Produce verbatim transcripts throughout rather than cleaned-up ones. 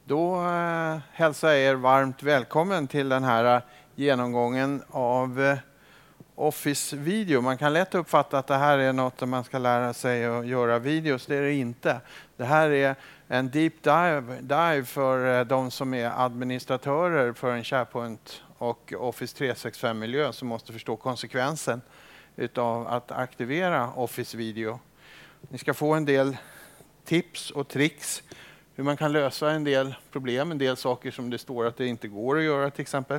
Då eh, hälsar jag er varmt välkommen till den här genomgången av eh, Office Video. Man kan lätt uppfatta att det här är något där man ska lära sig att göra videos. Det är det inte. Det här är en deep dive, dive för eh, de som är administratörer för en SharePoint och Office tre sextiofem-miljö som måste förstå konsekvensen utav att aktivera Office Video. Ni ska få en del tips och tricks hur man kan lösa en del problem, en del saker som det står att det inte går att göra till exempel.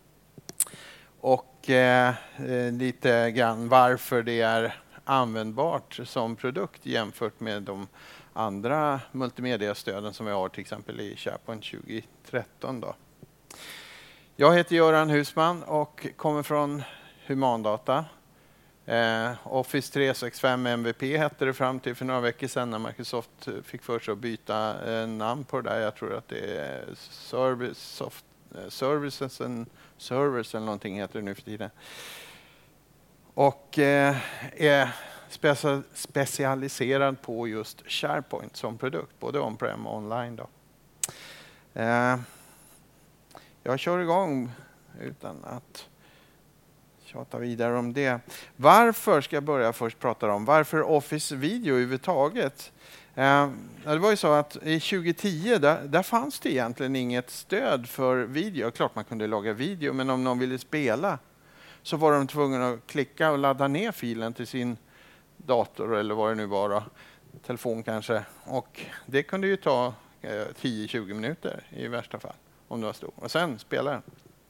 Och eh, lite grann varför det är användbart som produkt jämfört med de andra multimediastöden som vi har till exempel i SharePoint tjugo tretton. Då. Jag heter Göran Husman och kommer från Humandata. Eh, Office tre sextiofem M V P hette det fram till för några veckor sedan när Microsoft fick för sig att byta eh, namn på det där. Jag tror att det är Service, soft, eh, Services and Servers eller någonting heter det nu för tiden. Och eh, är specia- specialiserad på just SharePoint som produkt, både on-prem och online. Då. Eh, jag kör igång utan att tjata vidare om det. Varför ska jag börja först prata om? Varför Office Video överhuvudtaget? Eh, det var ju så att i tjugo tio där, där fanns det egentligen inget stöd för video. Klart man kunde laga video, men om någon ville spela så var de tvungna att klicka och ladda ner filen till sin dator eller vad det nu var då. Telefon kanske. Och det kunde ju ta eh, tio till tjugo minuter i värsta fall om det var stor. Och sen spela den.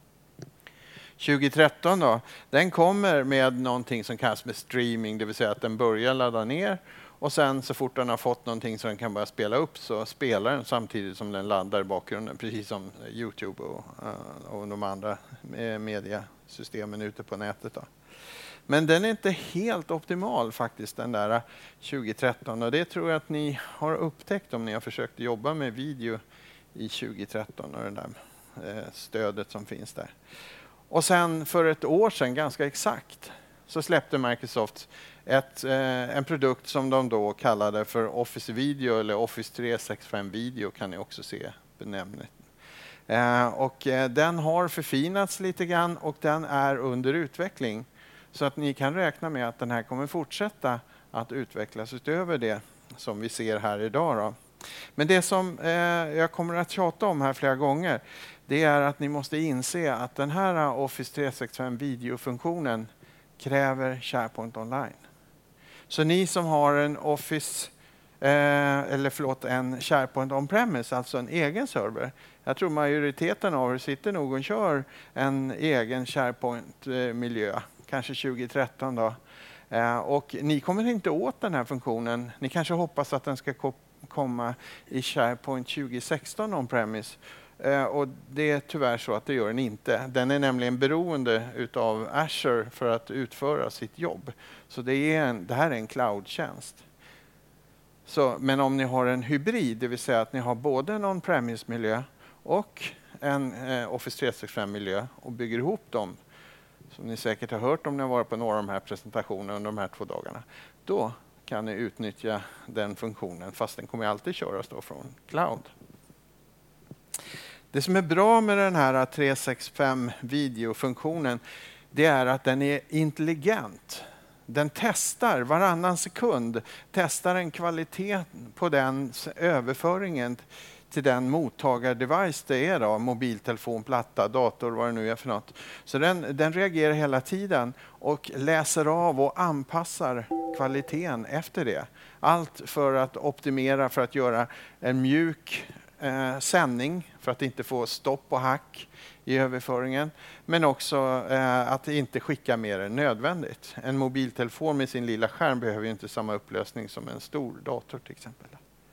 tjugo tretton då, den kommer med någonting som kallas med streaming, det vill säga att den börjar ladda ner och sen så fort den har fått någonting så den kan börja spela upp så spelar den samtidigt som den laddar i bakgrunden, precis som YouTube och, och de andra mediasystemen ute på nätet. Då. Men den är inte helt optimal faktiskt den där tjugo tretton och det tror jag att ni har upptäckt om ni har försökt jobba med video i tjugo tretton och det där eh, stödet som finns där. Och sen för ett år sedan, ganska exakt, så släppte Microsoft ett, eh, en produkt som de då kallade för Office Video eller Office tre sextiofem Video kan ni också se benämningen. Eh, och eh, den har förfinats lite grann och den är under utveckling. Så att ni kan räkna med att den här kommer fortsätta att utvecklas utöver det som vi ser här idag. Då. Men det som eh, jag kommer att tjata om här flera gånger, det är att ni måste inse att den här Office tre sextiofem videofunktionen kräver SharePoint Online. Så ni som har en Office, eh, eller förlåt, en SharePoint On-premise, alltså en egen server. Jag tror majoriteten av er sitter nog och kör en egen SharePoint-miljö, kanske tjugo tretton då. Eh, och ni kommer inte åt den här funktionen. Ni kanske hoppas att den ska ko- komma i SharePoint tjugo sexton On-premise. Uh, och det är tyvärr så att det gör den inte. Den är nämligen beroende utav Azure för att utföra sitt jobb. Så det, är en, det här är en cloud-tjänst. Så, men om ni har en hybrid, det vill säga att ni har både en on-premise-miljö och en uh, Office tre sextiofem-miljö och bygger ihop dem, som ni säkert har hört om ni har varit på några av de här presentationerna under de här två dagarna, då kan ni utnyttja den funktionen, fast den kommer alltid köras då från cloud. Det som är bra med den här tre sextiofem videofunktionen, det är att den är intelligent. Den testar varannan sekund, testar en kvalitet på den överföringen till den mottagardevice det är då, mobiltelefon, platta, dator, vad det nu är för något. Så den, den reagerar hela tiden och läser av och anpassar kvaliteten efter det. Allt för att optimera, för att göra en mjuk Eh, sändning för att inte få stopp och hack i överföringen. Men också eh, att inte skicka mer än nödvändigt. En mobiltelefon med sin lilla skärm behöver ju inte samma upplösning som en stor dator till exempel.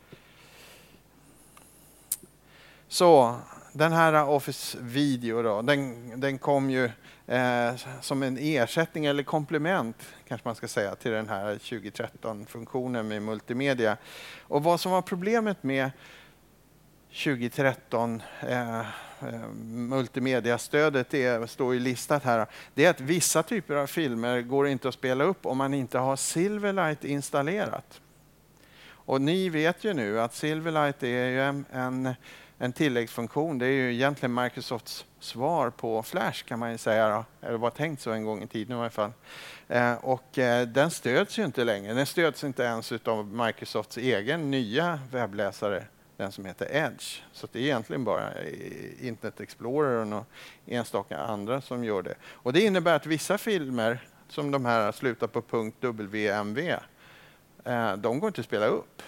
Så den här Office Video då, den, den kom ju eh, som en ersättning eller komplement kanske man ska säga till den här tjugo tretton-funktionen med multimedia. Och vad som var problemet med tjugo tretton eh, eh, multimediastödet, det står ju listat här, det är att vissa typer av filmer går inte att spela upp om man inte har Silverlight installerat. Och ni vet ju nu att Silverlight är ju en, en, en tilläggsfunktion. Det är ju egentligen Microsofts svar på Flash kan man ju säga. Då. Eller var tänkt så en gång i tiden i alla fall. Eh, och eh, den stöds ju inte längre. Den stöds inte ens av Microsofts egen nya webbläsare. Den som heter Edge. Så det är egentligen bara Internet Explorer och några enstaka andra som gör det. Och det innebär att vissa filmer som de här slutar på .wmv, eh, de går inte att spela upp.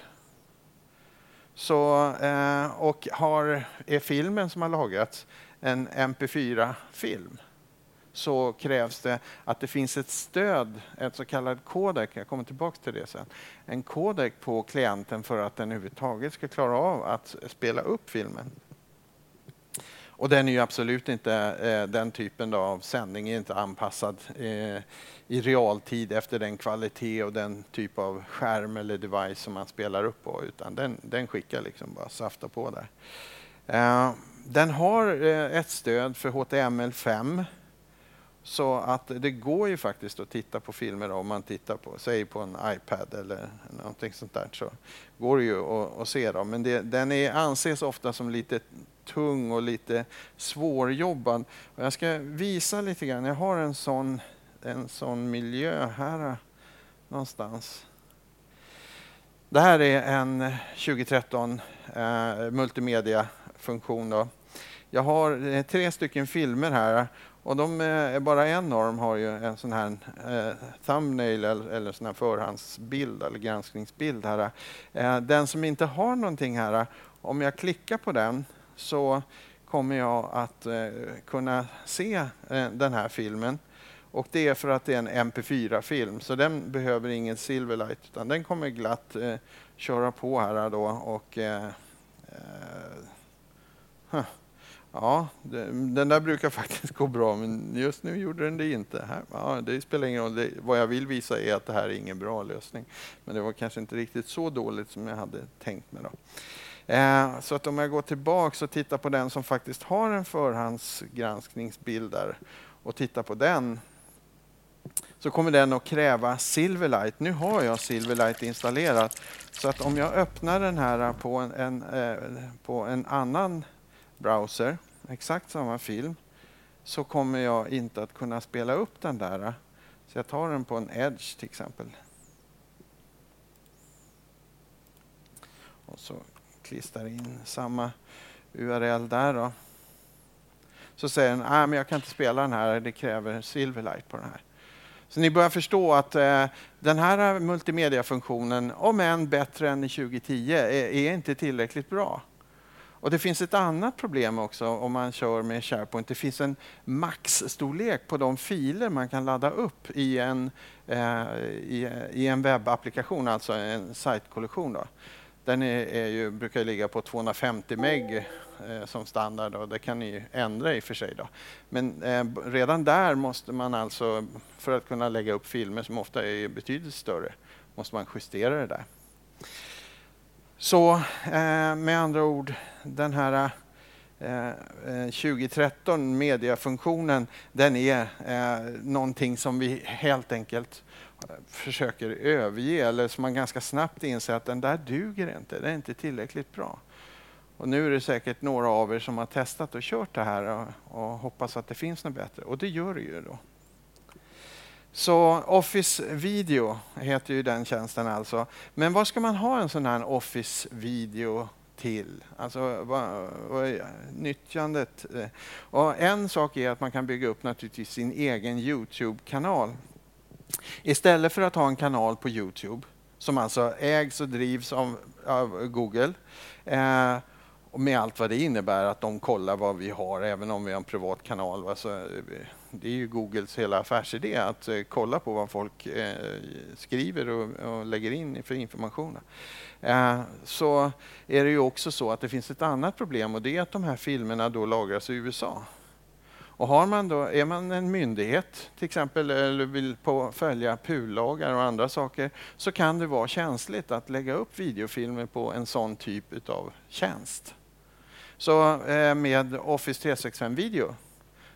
Så, eh, och har, är filmen som har lagrats en M P fyra-film så krävs det att det finns ett stöd, ett så kallat codec, jag kommer tillbaka till det sen, en codec på klienten för att den överhuvudtaget ska klara av att spela upp filmen. Och den är ju absolut inte, eh, den typen då av sändning är inte anpassad eh, i realtid efter den kvalitet och den typ av skärm eller device som man spelar upp på, utan den, den skickar liksom bara safta på där. Eh, den har eh, ett stöd för H T M L fem. Så att det går ju faktiskt att titta på filmer om man tittar på, säg på en iPad eller någonting sånt där, så går det ju att, att se dem. Men det, den är, anses ofta som lite tung och lite svårjobbad. Och jag ska visa lite grann, jag har en sån, en sån miljö här någonstans. Det här är en tjugo tretton eh, multimedia-funktion då. Jag har eh, tre stycken filmer här. Och de är bara en av dem har ju en sån här eh, thumbnail eller, eller sån här förhandsbild eller granskningsbild här. Eh, den som inte har någonting här, om jag klickar på den så kommer jag att eh, kunna se eh, den här filmen. Och det är för att det är en M P fyra-film, så den behöver ingen Silverlight, utan den kommer glatt eh, köra på här då och eh, eh, huh. Ja, den där brukar faktiskt gå bra, men just nu gjorde den det inte. Här, ja, det spelar ingen roll. Det, vad jag vill visa är att det här är ingen bra lösning. Men det var kanske inte riktigt så dåligt som jag hade tänkt mig. Då. Eh, så att om jag går tillbaka och tittar på den som faktiskt har en förhandsgranskningsbild där och tittar på den, så kommer den att kräva Silverlight. Nu har jag Silverlight installerat, så att om jag öppnar den här på en, en, eh, på en annan browser, exakt samma film, så kommer jag inte att kunna spela upp den där. Så jag tar den på en Edge till exempel. Och så klistrar in samma U R L där då. Så säger den, nej men jag kan inte spela den här, det kräver Silverlight på den här. Så ni börjar förstå att eh, den här multimediafunktionen, om än bättre än i tjugo tio, är, är inte tillräckligt bra. Och det finns ett annat problem också om man kör med SharePoint. Det finns en maxstorlek på de filer man kan ladda upp i en, eh, i, i en webbapplikation, alltså en sitekollektion. Då. Den är, är ju, brukar ligga på tvåhundrafemtio meg eh, som standard, och det kan ni ändra i och för sig. Då. Men eh, redan där måste man alltså, för att kunna lägga upp filmer som ofta är betydligt större, måste man justera det där. Så eh, med andra ord, den här eh, tjugo tretton mediafunktionen, den är eh, någonting som vi helt enkelt försöker överge, eller som man ganska snabbt inser att den där duger inte, det är inte tillräckligt bra. Och nu är det säkert några av er som har testat och kört det här och, och hoppas att det finns något bättre, och det gör det ju då. Så Office Video heter ju den tjänsten alltså. Men vad ska man ha en sån här Office Video till? Alltså vad, vad är nyttjandet? Och en sak är att man kan bygga upp naturligtvis sin egen YouTube-kanal. Istället för att ha en kanal på YouTube som alltså ägs och drivs av, av Google. Eh, Och med allt vad det innebär, att de kollar vad vi har, även om vi har en privat kanal. Alltså, det är ju Googles hela affärsidé, att eh, kolla på vad folk eh, skriver och, och lägger in för information. Eh, så är det ju också så att det finns ett annat problem, och det är att de här filmerna då lagras i U S A. Och har man då, är man en myndighet till exempel, eller vill på, följa P U-lagar och andra saker, så kan det vara känsligt att lägga upp videofilmer på en sån typ av tjänst. Så eh, med Office tre sextiofem Video,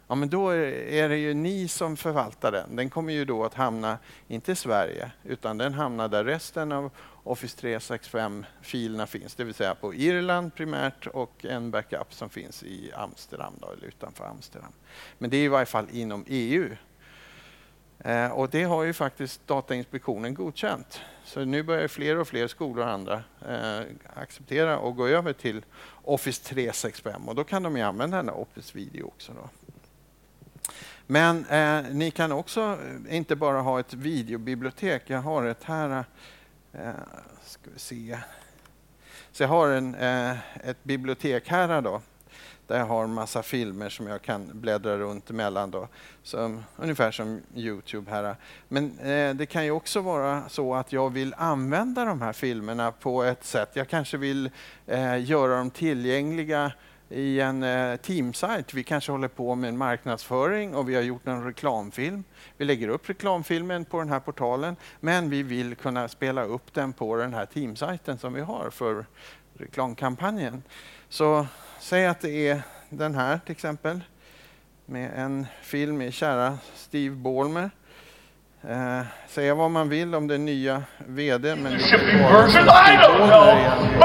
ja men då är det ju ni som förvaltar den. Den kommer ju då att hamna, inte i Sverige, utan den hamnar där resten av Office tre sextiofem-filerna finns. Det vill säga på Irland primärt och en backup som finns i Amsterdam då, eller utanför Amsterdam. Men det är i varje fall inom E U. Eh, och det har ju faktiskt Datainspektionen godkänt. Så nu börjar fler och fler skolor och andra eh, acceptera och gå över till Office tre sextiofem. Och då kan de ju använda den här Office Video också då. Men eh, ni kan också inte bara ha ett videobibliotek. Jag har ett här, eh, ska vi se. Så jag har en, eh, ett bibliotek här då. Där jag har massa filmer som jag kan bläddra runt emellan då. Som, ungefär som YouTube här. Men eh, det kan ju också vara så att jag vill använda de här filmerna på ett sätt. Jag kanske vill eh, göra dem tillgängliga i en eh, teamsite. Vi kanske håller på med en marknadsföring och vi har gjort en reklamfilm. Vi lägger upp reklamfilmen på den här portalen, men vi vill kunna spela upp den på den här teamsiten som vi har för reklamkampanjen. Så säg att det är den här till exempel med en film med kära Steve Ballmer. Eh, säga vad man vill om den nya vd, men det är bara Steve Ballmer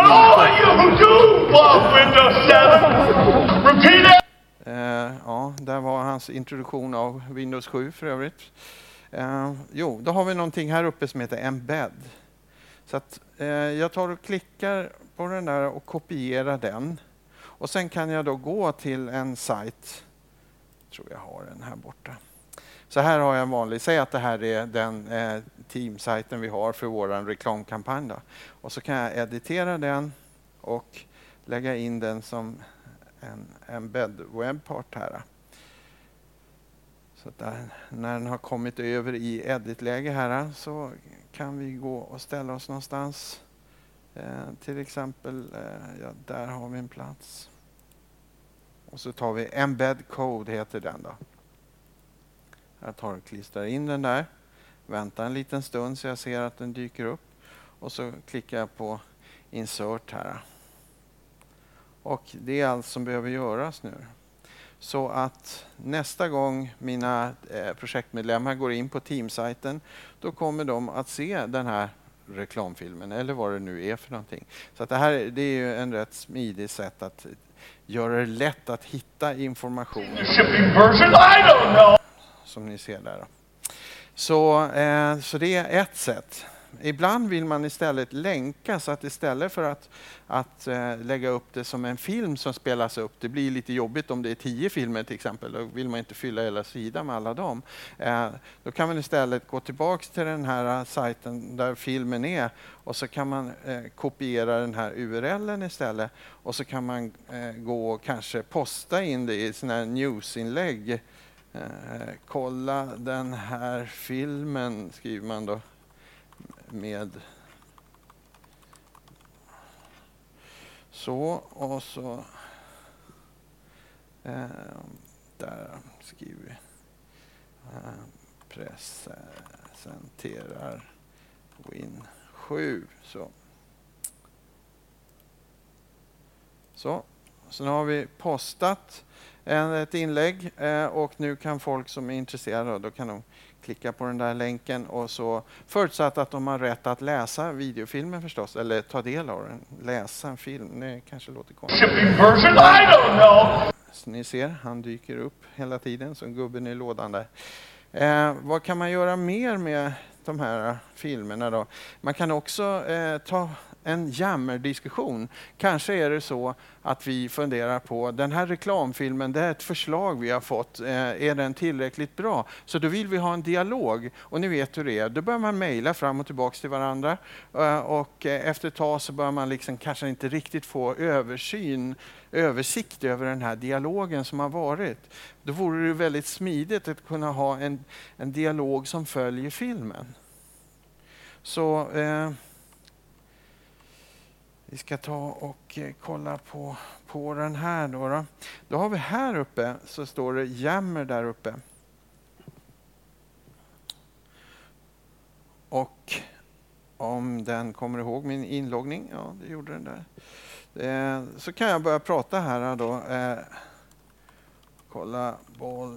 igen. Eh, ja, där var hans introduktion av Windows sju för övrigt. Eh, jo, då har vi någonting här uppe som heter Embed. Så att eh, jag tar och klickar på den där och kopierar den. Och sen kan jag då gå till en sajt. Jag tror jag har den här borta. Så här har jag en vanlig. Säg att det här är den eh, teamsajten vi har för vår reklamkampanj då. Och så kan jag editera den och lägga in den som en embed webbpart här. Så där, när den har kommit över i editläge här så kan vi gå och ställa oss någonstans. Eh, till exempel, eh, ja, där har vi en plats. Och så tar vi embed code heter den då. Jag tar och klistrar in den där. Väntar en liten stund så jag ser att den dyker upp. Och så klickar jag på insert här. Och det är allt som behöver göras nu. Så att nästa gång mina eh, projektmedlemmar går in på teamsajten, då kommer de att se den här reklamfilmen eller vad det nu är för någonting. Så att det här det är ju en rätt smidig sätt att göra det lätt att hitta information. Som ni ser där. Så, eh, så det är ett sätt. Ibland vill man istället länka så att istället för att, att äh, lägga upp det som en film som spelas upp, det blir lite jobbigt om det är tio filmer till exempel, då vill man inte fylla hela sidan med alla dem. Äh, då kan man istället gå tillbaka till den här äh, sajten där filmen är och så kan man äh, kopiera den här U R L:en istället och så kan man äh, gå och kanske posta in det i sådana här newsinlägg. Äh, kolla den här filmen skriver man då. Med så och så eh, där skriver vi eh, presenterar Win sju så. Så så nu har vi postat en, ett inlägg eh, och nu kan folk som är intresserade då kan de klicka på den där länken och så förutsatt att de har rätt att läsa videofilmen förstås eller ta del av den. Läsa en film, det kanske låter konstigt. Så ni ser, han dyker upp hela tiden som gubben i lådan där. Eh, vad kan man göra mer med de här filmerna då? Man kan också eh, ta en jammerdiskussion. Kanske är det så att vi funderar på den här reklamfilmen, det är ett förslag vi har fått. Eh, är den tillräckligt bra? Så då vill vi ha en dialog. Och ni vet hur det är. Då börjar man mejla fram och tillbaka till varandra. Eh, och eh, efter ett tag så börjar man liksom kanske inte riktigt få översyn, översikt över den här dialogen som har varit. Då vore det väldigt smidigt att kunna ha en, en dialog som följer filmen. Så eh, vi ska ta och eh, kolla på, på den här då, då. Då har vi här uppe så står det Yammer där uppe. Och om den kommer ihåg min inloggning, ja det gjorde den där. Eh, så kan jag börja prata här då. Eh, kolla Boll,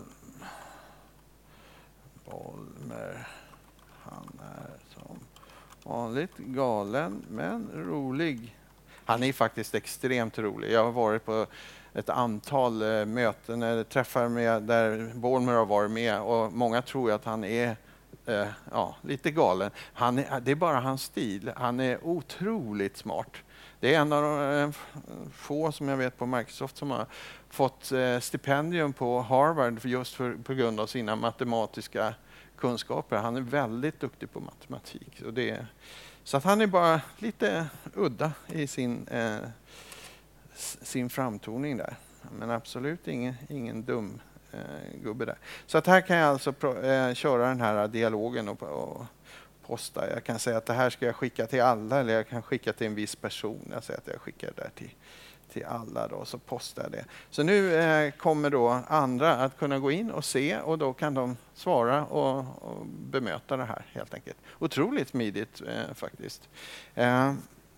Bolmer. Han är som vanligt galen men rolig. Han är faktiskt extremt rolig. Jag har varit på ett antal eh, möten eller träffar med där Bolmer har varit med och många tror att han är eh, ja, lite galen. Han är, det är bara hans stil. Han är otroligt smart. Det är en av de eh, få som jag vet på Microsoft som har fått eh, stipendium på Harvard för just för, på grund av sina matematiska kunskaper. Han är väldigt duktig på matematik. Och det är, så att han är bara lite udda i sin, eh, sin framtoning där. Men absolut ingen, ingen dum eh, gubbe där. Så att här kan jag alltså pro, eh, köra den här dialogen och, och posta. Jag kan säga att det här ska jag skicka till alla eller jag kan skicka till en viss person. Jag säger att jag skickar det där till, till alla då, så postar jag det. Så nu eh, kommer då andra att kunna gå in och se och då kan de svara och, och bemöta det här helt enkelt. Otroligt smidigt eh, faktiskt. Eh,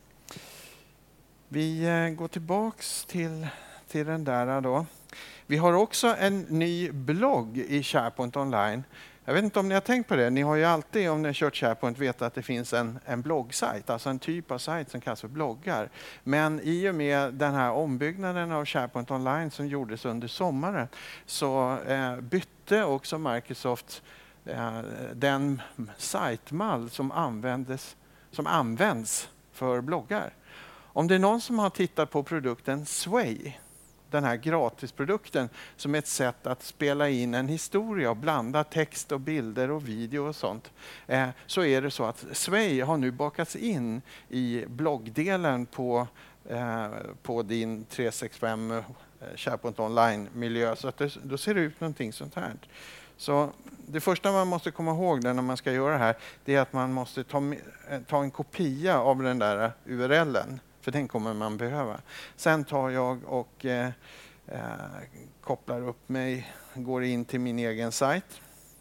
vi eh, går tillbaks till, till den där då. Vi har också en ny blogg i SharePoint Online. Jag vet inte om ni har tänkt på det. Ni har ju alltid, om ni har kört SharePoint, vetat att det finns en, en bloggsajt. Alltså en typ av sajt som kallas för bloggar. Men i och med den här ombyggnaden av SharePoint Online som gjordes under sommaren så eh, bytte också Microsoft eh, den sajtmall som, användes, som används för bloggar. Om det är någon som har tittat på produkten Sway, den här gratisprodukten som är ett sätt att spela in en historia och blanda text och bilder och video och sånt. Eh, så är det så att Sway har nu bakats in i bloggdelen på, eh, på din tre sextiofem eh, SharePoint Online-miljö. Så att det, då ser det ut någonting sånt här. Så det första man måste komma ihåg när man ska göra det här, det är att man måste ta, ta en kopia av den där U R L:en. För den kommer man behöva. Sen tar jag och eh, eh, kopplar upp mig, går in till min egen sajt.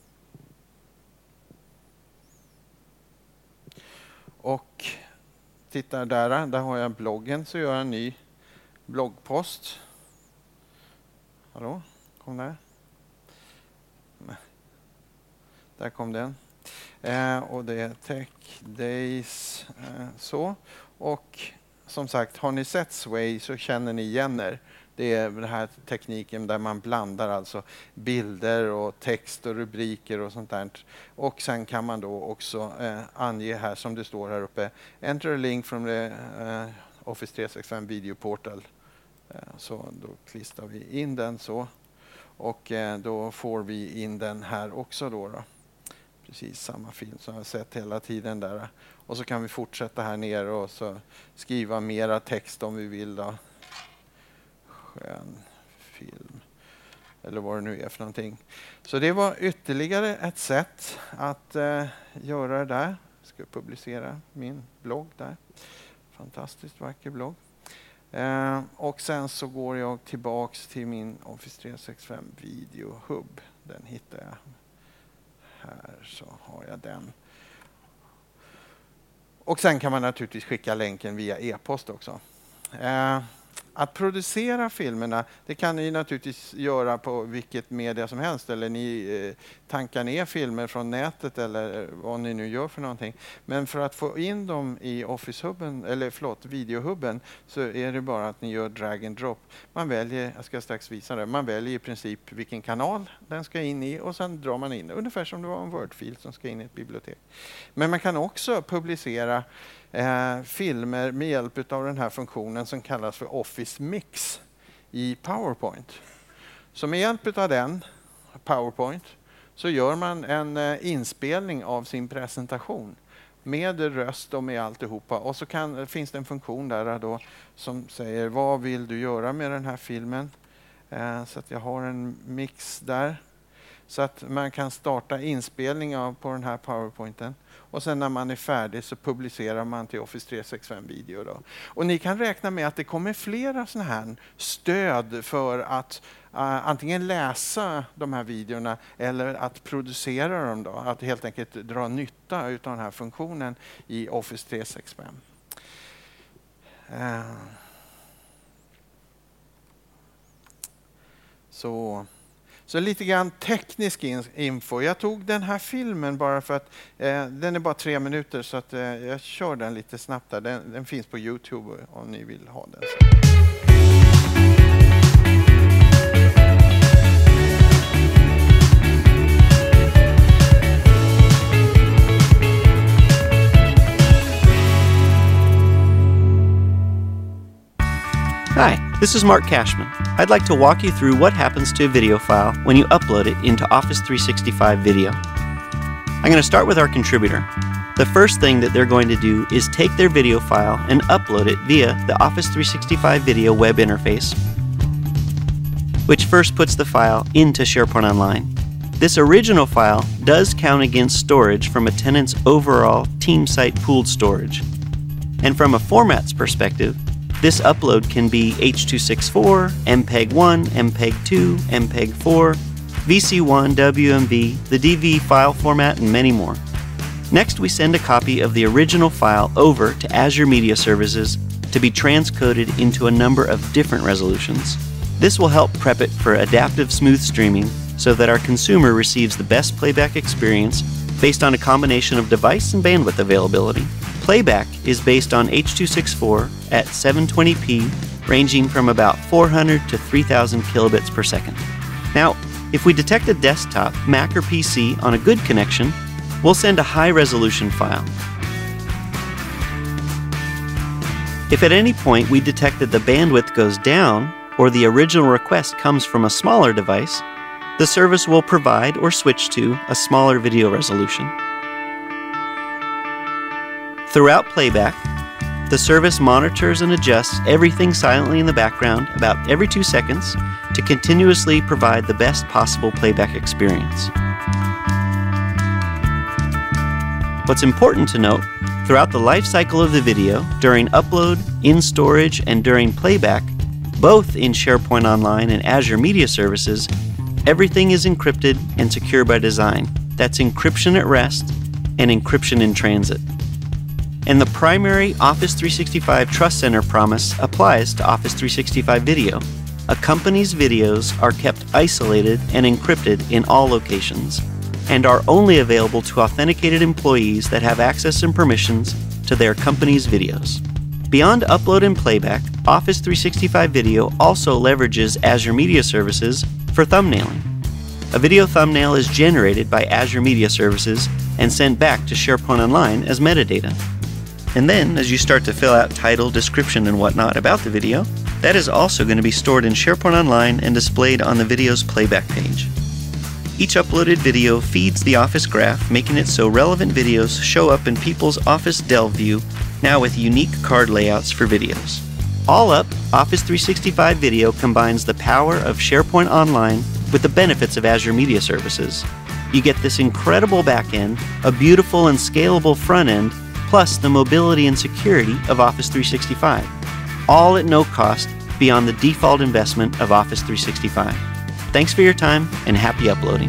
Och tittar där, där har jag bloggen, så gör jag en ny bloggpost. Hallå, kom där. Där kom den. Eh, och det är Tech Days eh, så. Och som sagt, har ni sett Sway så känner ni igen er. Det är den här tekniken där man blandar alltså bilder och text och rubriker och sånt där. Och sen kan man då också eh, ange här som det står här uppe. Enter a link from the eh, Office tre sextiofem Video Portal. Eh, så då klistrar vi in den så. Och eh, då får vi in den här också då. då. Precis samma film som jag har sett hela tiden där. Och så kan vi fortsätta här nere och så skriva mera text om vi vill då. Skön film. Eller vad det nu är för någonting. Så det var ytterligare ett sätt att eh, göra det där. Jag ska publicera min blogg där. Fantastiskt vacker blogg. Eh, och sen så går jag tillbaks till min Office tre sextiofem Video Hub. Den hittar jag. Här så har jag den. Och sen kan man naturligtvis skicka länken via e-post också. Eh, att producera filmerna, det kan ni naturligtvis göra på vilket media som helst. Eller ni eh, tankar ner filmer från nätet eller vad ni nu gör för någonting. Men för att få in dem i Office-hubben, eller förlåt, videohubben, så är det bara att ni gör drag and drop. Man väljer, jag ska strax visa det, man väljer i princip vilken kanal den ska in i och sen drar man in det. Ungefär som det var en Word-fil som ska in i ett bibliotek. Men man kan också publicera Eh, filmer med hjälp av den här funktionen som kallas för Office Mix i PowerPoint. Så med hjälp av den, PowerPoint, så gör man en eh, inspelning av sin presentation med röst och med alltihopa. Och så kan, finns det en funktion där då som säger vad vill du göra med den här filmen. Eh, så att jag har en mix där. Så att man kan starta inspelning av på den här PowerPointen. Och sen när man är färdig så publicerar man till Office tre sextiofem Video. Då. Och ni kan räkna med att det kommer flera sådana här stöd för att uh, antingen läsa de här videorna eller att producera dem. Då. Att helt enkelt dra nytta av den här funktionen i Office tre sextiofem. Uh. Så... Så lite grann teknisk info. Jag tog den här filmen bara för att eh, den är bara tre minuter så att eh, jag kör den lite snabbt där. Den, den finns på YouTube om ni vill ha den. Hi, this is Mark Cashman. I'd like to walk you through what happens to a video file when you upload it into Office three sixty-five Video. I'm going to start with our contributor. The first thing that they're going to do is take their video file and upload it via the Office three sixty-five Video web interface, which first puts the file into SharePoint Online. This original file does count against storage from a tenant's overall team site pooled storage. And from a formats perspective, this upload can be H two sixty-four, M P E G one, M P E G two, M P E G four, V C one, W M V, the D V file format, and many more. Next, we send a copy of the original file over to Azure Media Services to be transcoded into a number of different resolutions. This will help prep it for adaptive smooth streaming so that our consumer receives the best playback experience based on a combination of device and bandwidth availability. Playback is based on H two sixty-four at seven twenty p, ranging from about four hundred to three thousand kilobits per second. Now, if we detect a desktop, Mac or P C on a good connection, we'll send a high-resolution file. If at any point we detect that the bandwidth goes down, or the original request comes from a smaller device, the service will provide or switch to a smaller video resolution. Throughout playback, the service monitors and adjusts everything silently in the background about every two seconds to continuously provide the best possible playback experience. What's important to note, throughout the life cycle of the video, during upload, in storage, and during playback, both in SharePoint Online and Azure Media Services, everything is encrypted and secure by design. That's encryption at rest and encryption in transit. And the primary Office three sixty-five Trust Center promise applies to Office three sixty-five Video. A company's videos are kept isolated and encrypted in all locations, and are only available to authenticated employees that have access and permissions to their company's videos. Beyond upload and playback, Office three sixty-five Video also leverages Azure Media Services for thumbnailing. A video thumbnail is generated by Azure Media Services and sent back to SharePoint Online as metadata. And then, as you start to fill out title, description, and whatnot about the video, that is also going to be stored in SharePoint Online and displayed on the video's playback page. Each uploaded video feeds the Office graph, making it so relevant videos show up in people's Office Delve view, now with unique card layouts for videos. All up, Office three sixty-five Video combines the power of SharePoint Online with the benefits of Azure Media Services. You get this incredible backend, a beautiful and scalable front end, plus the mobility and security of Office three sixty-five, all at no cost beyond the default investment of Office three sixty-five. Thanks for your time and happy uploading.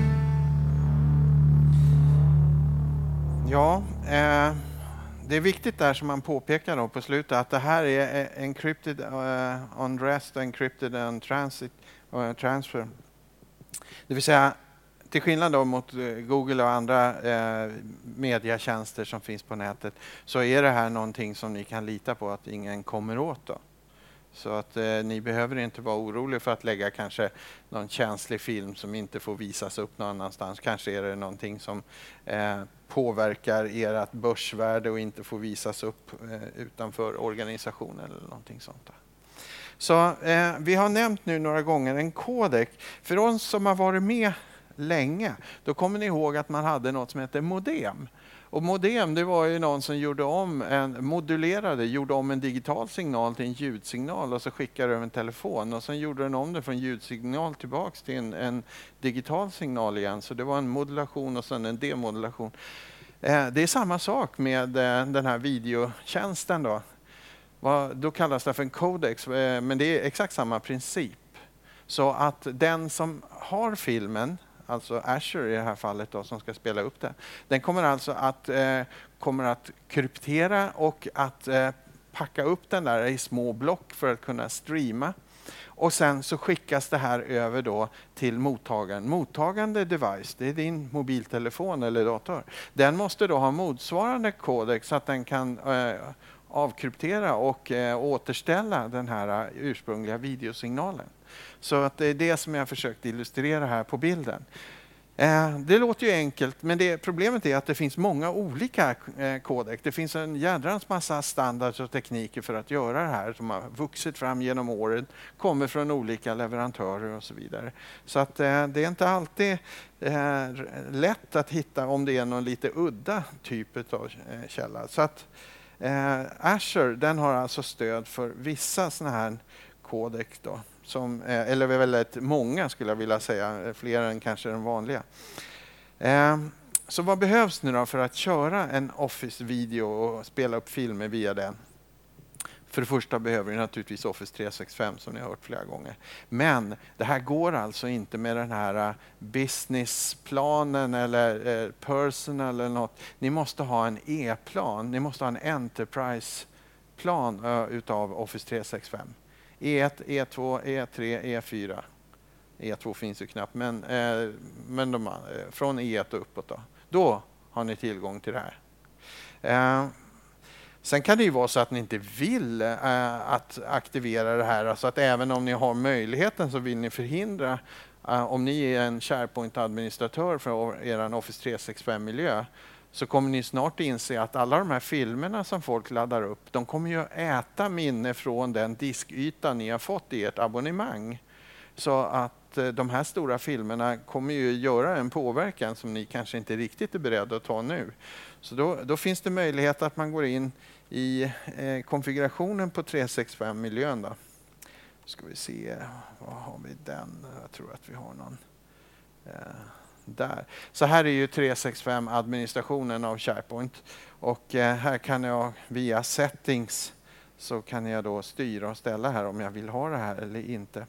Ja, eh, det är viktigt där som man påpekar då på slutet att det här är encrypted uh, on rest och encrypted on transit uh, transfer. Det vill säga, till skillnad då mot Google och andra eh, mediatjänster som finns på nätet, så är det här någonting som ni kan lita på att ingen kommer åt då. Så att eh, ni behöver inte vara oroliga för att lägga kanske någon känslig film som inte får visas upp någon annanstans. Kanske är det någonting som eh, påverkar ert börsvärde och inte får visas upp eh, utanför organisationen eller någonting sånt där. Så eh, vi har nämnt nu några gånger en kodek. För oss som har varit med länge, då kommer ni ihåg att man hade något som heter modem. Och modem, det var ju någon som gjorde om en, modulerade, gjorde om en digital signal till en ljudsignal och så skickade över en telefon. Och sen gjorde den om det från ljudsignal tillbaks till en, en digital signal igen. Så det var en modulation och sen en demodulation. Eh, det är samma sak med eh, den här videotjänsten då. Vad, då kallas det för en codex, eh, men det är exakt samma princip. Så att den som har filmen, alltså Azure i det här fallet då, som ska spela upp det, den kommer alltså att, eh, kommer att kryptera och att eh, packa upp den där i små block för att kunna streama. Och sen så skickas det här över då till mottagaren. Mottagande device, det är din mobiltelefon eller dator. Den måste då ha motsvarande kodek så att den kan eh, avkryptera och eh, återställa den här ursprungliga videosignalen. Så att det är det som jag försökt illustrera här på bilden. Eh, det låter ju enkelt, men det, problemet är att det finns många olika eh, kodek. Det finns en jädrans massa standards och tekniker för att göra det här som har vuxit fram genom åren, kommer från olika leverantörer och så vidare. Så att eh, det är inte alltid eh, lätt att hitta om det är någon lite udda typ av eh, källa. Så att eh, Azure, den har alltså stöd för vissa sådana här kodek då. Som, eller väldigt många skulle jag vilja säga, fler än kanske den vanliga. Så vad behövs nu då för att köra en Office-video och spela upp filmer via den? För det första behöver ni naturligtvis Office tre sextiofem som ni har hört flera gånger. Men det här går alltså inte med den här businessplanen eller personal eller något. Ni måste ha en E-plan, ni måste ha en enterprise-plan utav Office tre sextiofem. E ett, E två, E tre, E fyra. E två finns ju knappt, men, eh, men de, eh, från E ett och uppåt då. Då har ni tillgång till det här. Eh, sen kan det ju vara så att ni inte vill eh, att aktivera det här. Alltså att även om ni har möjligheten så vill ni förhindra, eh, om ni är en SharePoint-administratör för er Office tre sextiofem-miljö, så kommer ni snart inse att alla de här filmerna som folk laddar upp, de kommer ju äta minne från den diskyta ni har fått i ert abonnemang. Så att eh, de här stora filmerna kommer ju göra en påverkan som ni kanske inte riktigt är beredda att ta nu. Så då, då finns det möjlighet att man går in i eh, konfigurationen på tre sextiofem-miljön då. Ska vi se, vad har vi den? Jag tror att vi har någon. Eh, Där. Så här är ju tre sextiofem-administrationen av SharePoint. Och eh, här kan jag via settings så kan jag då styra och ställa här om jag vill ha det här eller inte.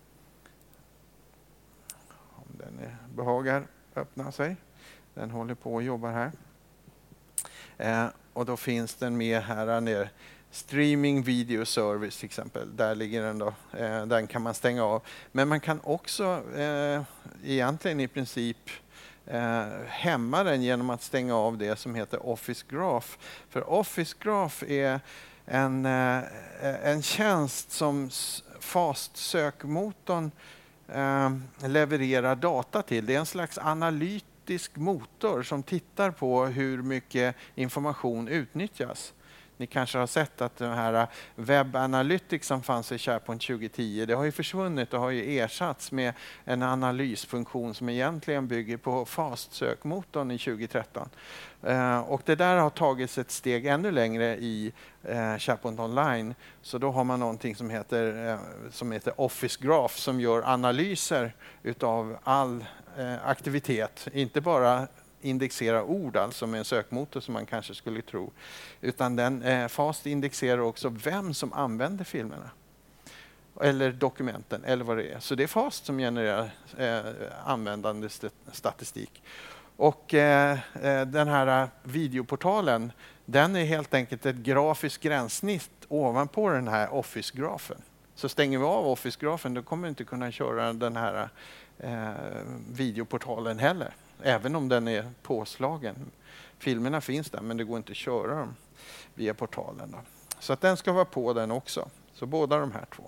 Om den är, behagar öppna sig. Den håller på att jobba här. Eh, och då finns den med här nere. Streaming video service till exempel. Där ligger den då. Eh, den kan man stänga av. Men man kan också eh, egentligen i princip Eh, hämma den genom att stänga av det som heter Office Graph. För Office Graph är en, eh, en tjänst som Fast-sökmotorn eh, levererar data till. Det är en slags analytisk motor som tittar på hur mycket information utnyttjas. Ni kanske har sett att den här Web Analytics som fanns i SharePoint tjugo tio, det har ju försvunnit och har ju ersatts med en analysfunktion som egentligen bygger på Fast-sökmotorn i tjugo tretton. Eh, och det där har tagits ett steg ännu längre i eh, SharePoint Online. Så då har man någonting som heter, eh, som heter Office Graph som gör analyser utav all eh, aktivitet. Inte bara indexera ord, alltså med en sökmotor som man kanske skulle tro. Utan den eh, Fast indexerar också vem som använder filmerna. Eller dokumenten, eller vad det är. Så det är Fast som genererar eh, användande st- statistik. Och eh, den här videoportalen, den är helt enkelt ett grafiskt gränssnitt ovanpå den här Office-grafen. Så stänger vi av Office-grafen, då kommer vi inte kunna köra den här eh, videoportalen heller. Även om den är påslagen. Filmerna finns där, men det går inte att köra dem via portalen då. Så att den ska vara på den också. Så båda de här två.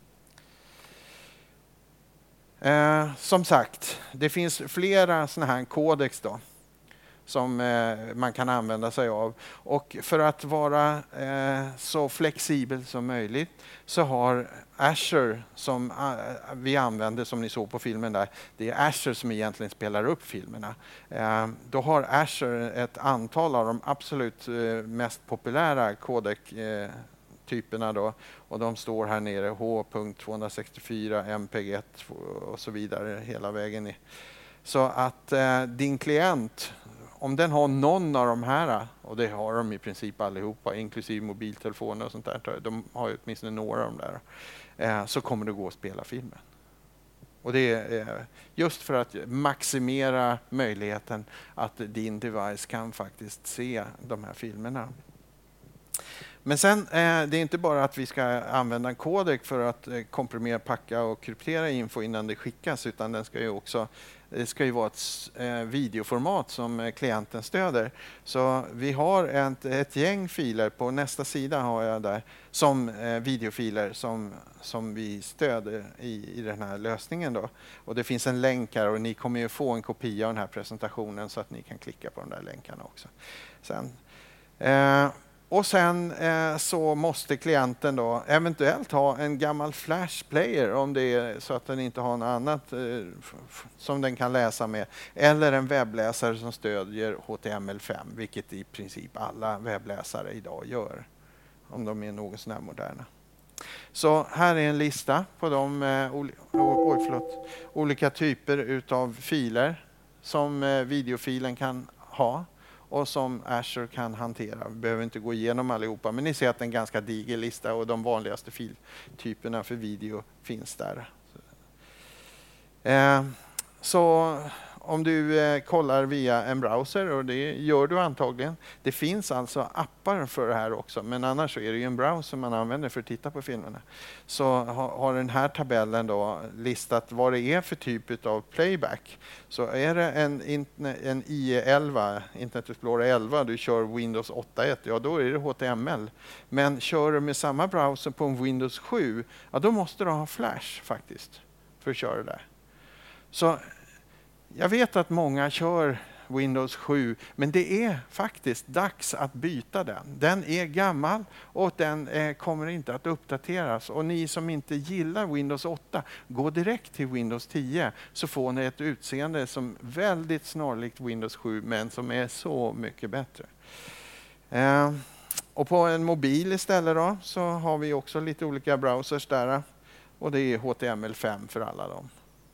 Eh, som sagt, det finns flera sådana här kodex då, som eh, man kan använda sig av. Och för att vara eh, så flexibel som möjligt så har Azure, som uh, vi använder som ni såg på filmen där, det är Azure som egentligen spelar upp filmerna. Eh, då har Azure ett antal av de absolut eh, mest populära codec eh, typerna då, och de står här nere, H tvåhundrasextiofyra, M P G ett och så vidare hela vägen i. Så att eh, din klient, om den har någon av de här, och det har de i princip allihopa, inklusive mobiltelefoner och sånt där, de har ju åtminstone några av de där, eh, så kommer det gå att spela filmen. Och det är eh, just för att maximera möjligheten att din device kan faktiskt se de här filmerna. Men sen, eh, det är inte bara att vi ska använda en kodek för att eh, komprimera, packa och kryptera info innan det skickas, utan den ska ju också, det ska ju vara ett eh, videoformat som eh, klienten stöder. Så vi har ett, ett gäng filer, på nästa sida har jag där, som eh, videofiler som, som vi stöder i, i den här lösningen då. Och det finns en länk här och ni kommer ju få en kopia av den här presentationen så att ni kan klicka på de där länkarna också. Sen, eh, Och sen eh, så måste klienten då eventuellt ha en gammal flash player om det är så att den inte har något annat eh, som den kan läsa med. Eller en webbläsare som stödjer H T M L fem, vilket i princip alla webbläsare idag gör. Om de är något sån här moderna. Så här är en lista på de eh, ol- oj, förlåt, olika typer utav filer som eh, videofilen kan ha. Och som Azure kan hantera. Vi behöver inte gå igenom allihopa, men ni ser att det är en ganska diger lista och de vanligaste filtyperna för video finns där. Eh, så om du eh, kollar via en browser, och det gör du antagligen. Det finns alltså appar för det här också, men annars så är det ju en browser man använder för att titta på filmerna. Så ha, har den här tabellen då listat vad det är för typ av playback. Så är det en, en I E elva, Internet Explorer elva, du kör Windows åtta punkt ett, ja då är det H T M L. Men kör du med samma browser på en Windows sju, ja då måste du ha Flash faktiskt för att köra det där. Så jag vet att många kör Windows sju, men det är faktiskt dags att byta den. Den är gammal och den eh, kommer inte att uppdateras. Och ni som inte gillar Windows åtta, gå direkt till Windows tio så får ni ett utseende som väldigt snarlikt Windows sju, men som är så mycket bättre. Eh, och på en mobil istället då, så har vi också lite olika browsers där. Och det är H T M L fem för alla dem.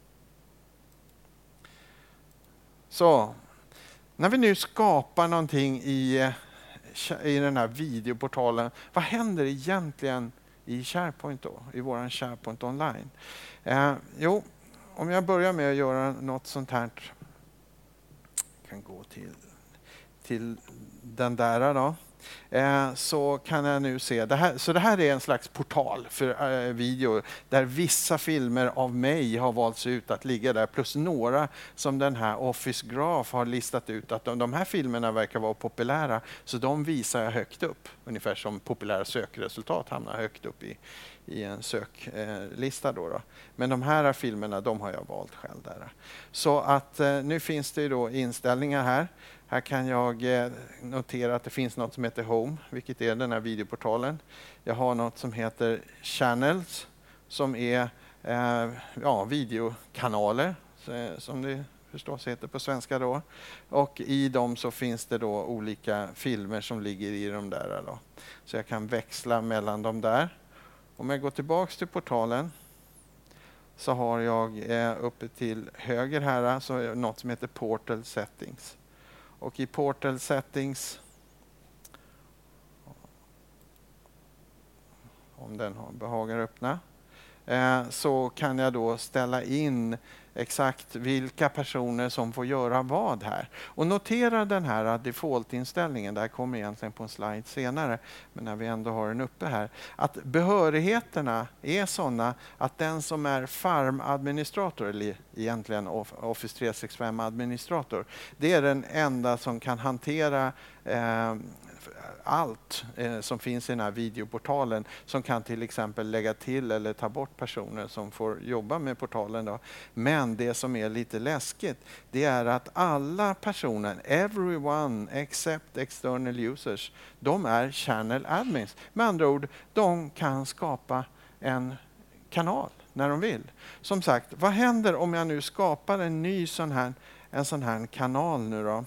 Så, när vi nu skapar någonting i, i den här videoportalen, vad händer egentligen i SharePoint då? I våran SharePoint online? Eh, jo, om jag börjar med att göra något sånt här. Jag kan gå till, till den där då. Eh, så kan jag nu se, det här, så det här är en slags portal för eh, video där vissa filmer av mig har valts ut att ligga där, plus några som den här Office Graph har listat ut att de, de här filmerna verkar vara populära, så de visar jag högt upp, ungefär som populära sökresultat hamnar högt upp i, i en söklista. Eh, då, då. Men de här filmerna, de har jag valt själv där. Så att eh, nu finns det då inställningar här. Här kan jag notera att det finns något som heter Home, vilket är den här videoportalen. Jag har något som heter Channels, som är eh, ja, videokanaler, som det förstås heter på svenska då. Och i dem så finns det då olika filmer som ligger i de där då. Så jag kan växla mellan dem där. Om jag går tillbaks till portalen så har jag eh, uppe till höger här så är något som heter Portal Settings. Och i Portal Settings, om den behagar öppna, eh, så kan jag då ställa in exakt vilka personer som får göra vad här. Och notera den här default-inställningen, det här kommer egentligen på en slide senare, men när vi ändå har den uppe här, att behörigheterna är sådana att den som är farm-administrator, eller egentligen Office tre sextiofem-administrator, det är den enda som kan hantera eh, allt eh, som finns i den här videoportalen, som kan till exempel lägga till eller ta bort personer som får jobba med portalen då. Men det som är lite läskigt, det är att alla personer, everyone except external users, de är channel admins. Med andra ord, de kan skapa en kanal när de vill. Som sagt, vad händer om jag nu skapar en ny sån här, en sån här kanal nu då?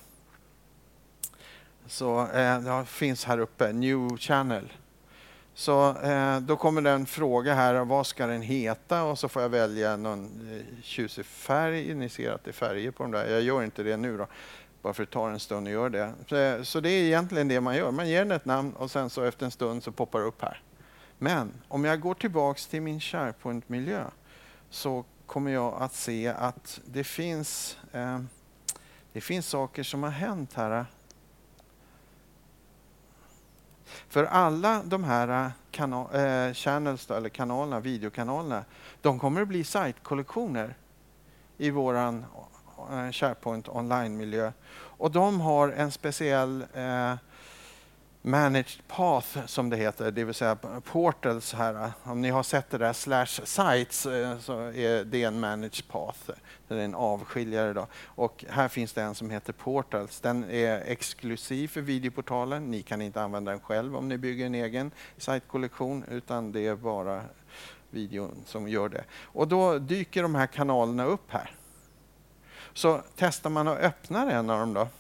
Så eh, det finns här uppe, New Channel. Så eh, då kommer det en fråga här, vad ska den heta? Och så får jag välja någon eh, tjusig färg. Ni ser att det är färger på de där. Jag gör inte det nu då, bara för att ta en stund och gör det. Så, så det är egentligen det man gör. Man ger den ett namn och sen så efter en stund så poppar det upp här. Men om jag går tillbaks till min SharePoint-miljö så kommer jag att se att det finns, eh, det finns saker som har hänt här. För alla de här kana- eh, channels då, eller kanalerna, videokanalerna, de kommer att bli site-kollektioner i våran eh, SharePoint online-miljö. Och de har en speciell eh, managed path som det heter, det vill säga portals här. Om ni har sett det där slash sites eh, så är det en managed path. Det är en avskiljare då. Och här finns det en som heter portals. Den är exklusiv för videoportalen. Ni kan inte använda den själv om ni bygger en egen site-kollektion, utan det är bara videon som gör det. Och då dyker de här kanalerna upp här. Så testar man att öppna en av dem då.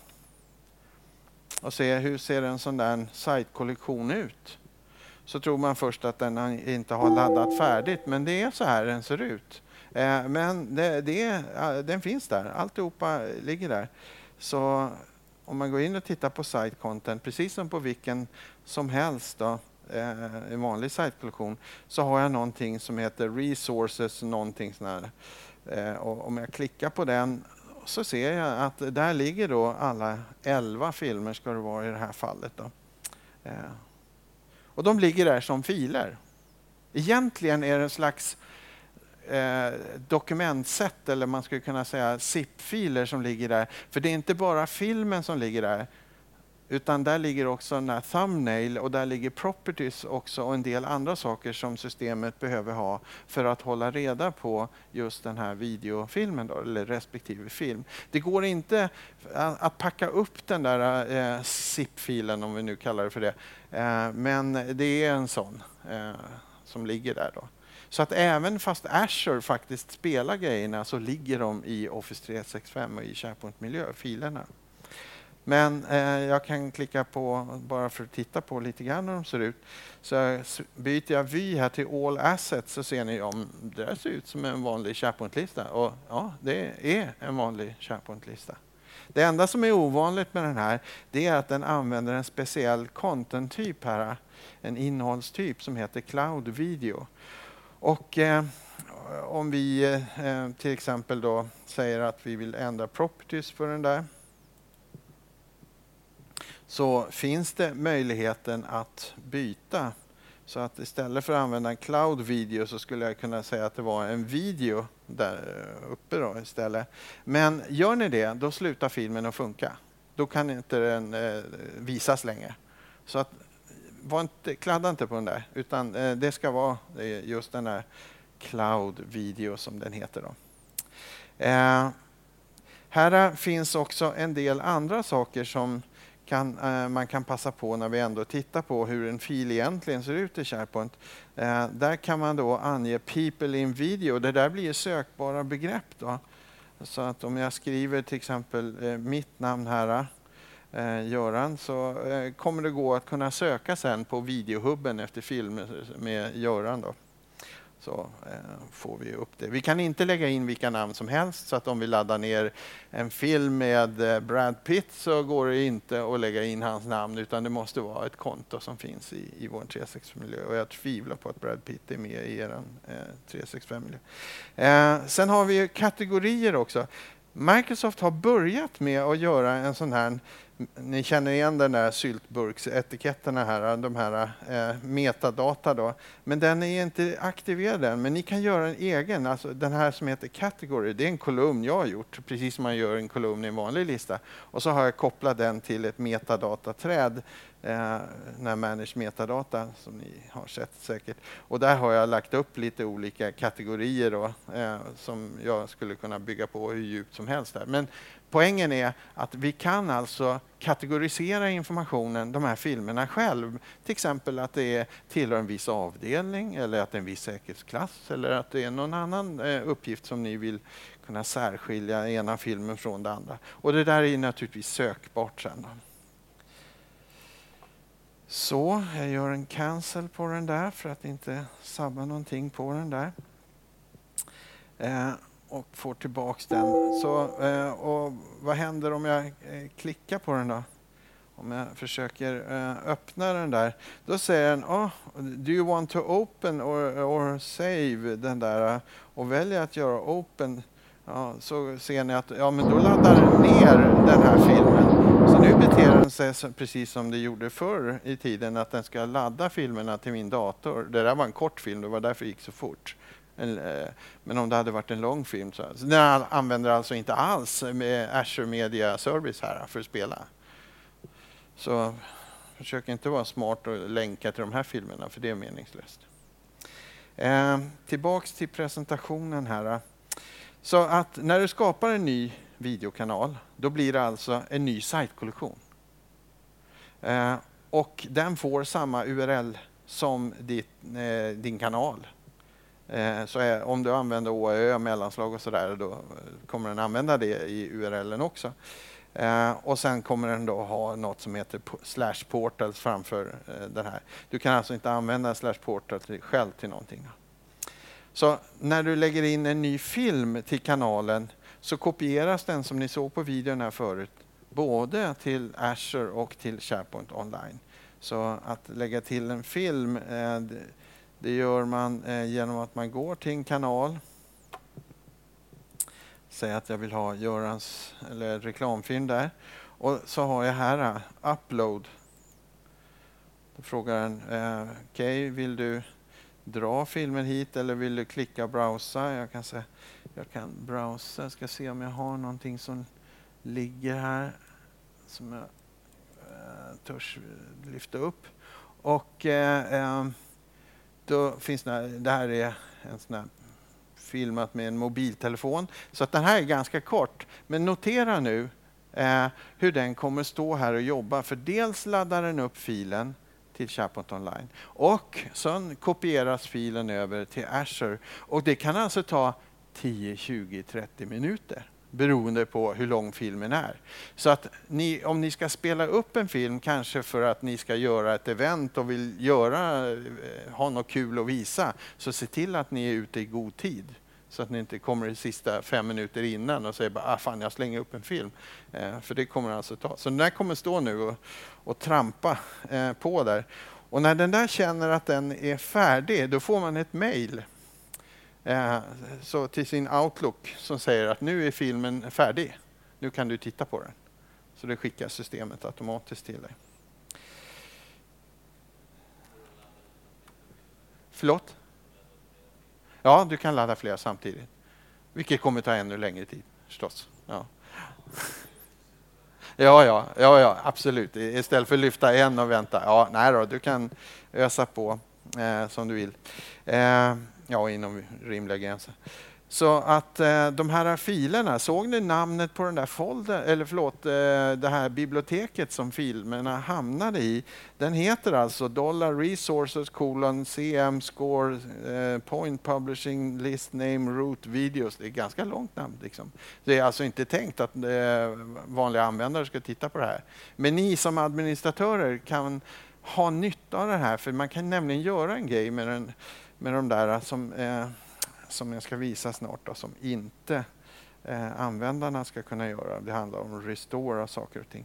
Och se hur ser en sån där site-kollektion ut. Så tror man först att den inte har laddat färdigt, men det är så här den ser ut. Eh, men det, det, den finns där, alltihopa ligger där. Så om man går in och tittar på site content, precis som på vilken som helst då, eh, en vanlig site-kollektion, så har jag någonting som heter resources, någonting sån här. Eh, och om jag klickar på den så ser jag att där ligger då alla elva filmer, ska det vara i det här fallet då. Eh, och de ligger där som filer. Egentligen är det en slags eh, dokumentsätt, eller man skulle kunna säga zip-filer som ligger där. För det är inte bara filmen som ligger där, utan där ligger också den här thumbnail, och där ligger properties också och en del andra saker som systemet behöver ha för att hålla reda på just den här videofilmen då, eller respektive film. Det går inte att packa upp den där eh, zip-filen, om vi nu kallar det för det, eh, men det är en sån eh, som ligger där då. Så att även fast Azure faktiskt spelar grejerna, så ligger de i Office tre sextiofem och i SharePoint-miljö, filerna. Men eh, jag kan klicka på, bara för att titta på lite grann hur de ser ut. Så byter jag vy här till All Assets, så ser ni om det där ser ut som en vanlig SharePoint-lista. Och ja, det är en vanlig SharePoint-lista. Det enda som är ovanligt med den här, det är att den använder en speciell content-typ här. En innehållstyp som heter Cloud Video. Och eh, om vi eh, till exempel då säger att vi vill ändra properties för den där, så finns det möjligheten att byta. Så att istället för att använda en cloud video, så skulle jag kunna säga att det var en video där uppe då istället. Men gör ni det, då slutar filmen att funka. Då kan inte den eh, visas längre. Så att, var inte, kladda inte på den där, utan eh, det ska vara just den där cloud video som den heter då. Eh, här finns också en del andra saker som Kan, eh, man kan passa på när vi ändå tittar på hur en fil egentligen ser ut i SharePoint. Eh, där kan man då ange people in video. Det där blir sökbara begrepp då. Så att om jag skriver till exempel eh, mitt namn här, eh, Göran, så eh, kommer det gå att kunna söka sen på videohubben efter film med Göran då. Så eh, får vi upp det. Vi kan inte lägga in vilka namn som helst, så att om vi laddar ner en film med eh, Brad Pitt, så går det inte att lägga in hans namn, utan det måste vara ett konto som finns i, i vår tre sextiofem-miljö. Och jag tvivlar på att Brad Pitt är med i er eh, tre sextiofem-miljö. Eh, sen har vi kategorier också. Microsoft har börjat med att göra en sån här, ni känner igen den där syltburksetiketterna här, de här eh, metadata då. Men den är inte aktiverad än, men ni kan göra en egen, alltså den här som heter category, det är en kolumn jag har gjort, precis som man gör en kolumn i en vanlig lista. Och så har jag kopplat den till ett metadataträd, eh, när manage metadata, som ni har sett säkert. Och där har jag lagt upp lite olika kategorier då, eh, som jag skulle kunna bygga på hur djupt som helst där. Men poängen är att vi kan alltså kategorisera informationen, de här filmerna själv. Till exempel att det är tillhör en viss avdelning, eller att det är en viss säkerhetsklass, eller att det är någon annan eh, uppgift som ni vill kunna särskilja ena filmen från det andra. Och det där är naturligtvis sökbart sen då. Så, jag gör en cancel på den där för att inte sabba någonting på den där. Eh, och får tillbaks den. Så, eh, och vad händer om jag eh, klickar på den då? Om jag försöker eh, öppna den där. Då säger den, oh, do you want to open or, or save den där? Och väljer att göra open. Ja, så ser ni att ja, men då laddar den ner den här filmen. Så nu beter den sig så, precis som det gjorde förr i tiden, att den ska ladda filmerna till min dator. Det där var en kort film, det var därför det gick så fort. Men om det hade varit en lång film så... så den använder alltså inte alls med Azure Media Service här för att spela. Så försök inte vara smart och länka till de här filmerna, för det är meningslöst. Eh, tillbaks till presentationen här. Så att när du skapar en ny videokanal, då blir det alltså en ny sajtkollektion. Eh, och den får samma U R L som ditt, eh, din kanal. Eh, så är, om du använder Å Ö, mellanslag och sådär, då kommer den använda det i U R L:en också. Eh, och sen kommer den då ha något som heter slash portals framför eh, den här. Du kan alltså inte använda slash portals själv till någonting. Så när du lägger in en ny film till kanalen så kopieras den, som ni såg på videon här förut, både till Azure och till SharePoint Online. Så att lägga till en film, eh, det, det gör man eh, genom att man går till en kanal. Säg att jag vill ha Görans eller reklamfilm där. Och så har jag här uh, upload. Då frågar den, eh, okej, okay, vill du dra filmen hit eller vill du klicka browsa? Jag kan säga, jag kan browsa. Jag ska se om jag har någonting som ligger här som jag eh, törs lyfta upp. Och eh, eh, då finns det här, det här är en sån här filmat med en mobiltelefon. Så att den här är ganska kort. Men notera nu eh, hur den kommer stå här och jobba. För dels laddar den upp filen till SharePoint Online. Och sen kopieras filen över till Azure. Och det kan alltså ta tio, tjugo, trettio minuter. Beroende på hur lång filmen är. Så att ni, om ni ska spela upp en film, kanske för att ni ska göra ett event och vill göra, ha något kul att visa, så se till att ni är ute i god tid. Så att ni inte kommer i sista fem minuter innan och säger bara, ah fan, jag slänger upp en film. Eh, för det kommer alltså ta. Så den där kommer stå nu och, och trampa eh, på där. Och när den där känner att den är färdig, då får man ett mejl. Eh, så till sin Outlook som säger att nu är filmen färdig. Nu kan du titta på den. Så det skickar systemet automatiskt till dig. Förlåt? Ja, du kan ladda flera samtidigt. Vilket kommer ta ännu längre tid, förstås. Ja. Ja, ja, ja, ja, absolut. Istället för att lyfta en och vänta. Ja, nej då, du kan ösa på eh, som du vill. Eh, ja, inom rimliga gränser. Så att eh, de här filerna, såg ni namnet på den där folder, eller förlåt, eh, det här biblioteket som filmerna hamnade i? Den heter alltså dollar resources colon cm score eh, point publishing list name root videos. Det är ganska långt namn liksom. Det är alltså inte tänkt att eh, vanliga användare ska titta på det här. Men ni som administratörer kan ha nytta av det här, för man kan nämligen göra en grej med, den, med de där som eh, som jag ska visa snart då, som inte eh, användarna ska kunna göra. Det handlar om att restore saker och ting.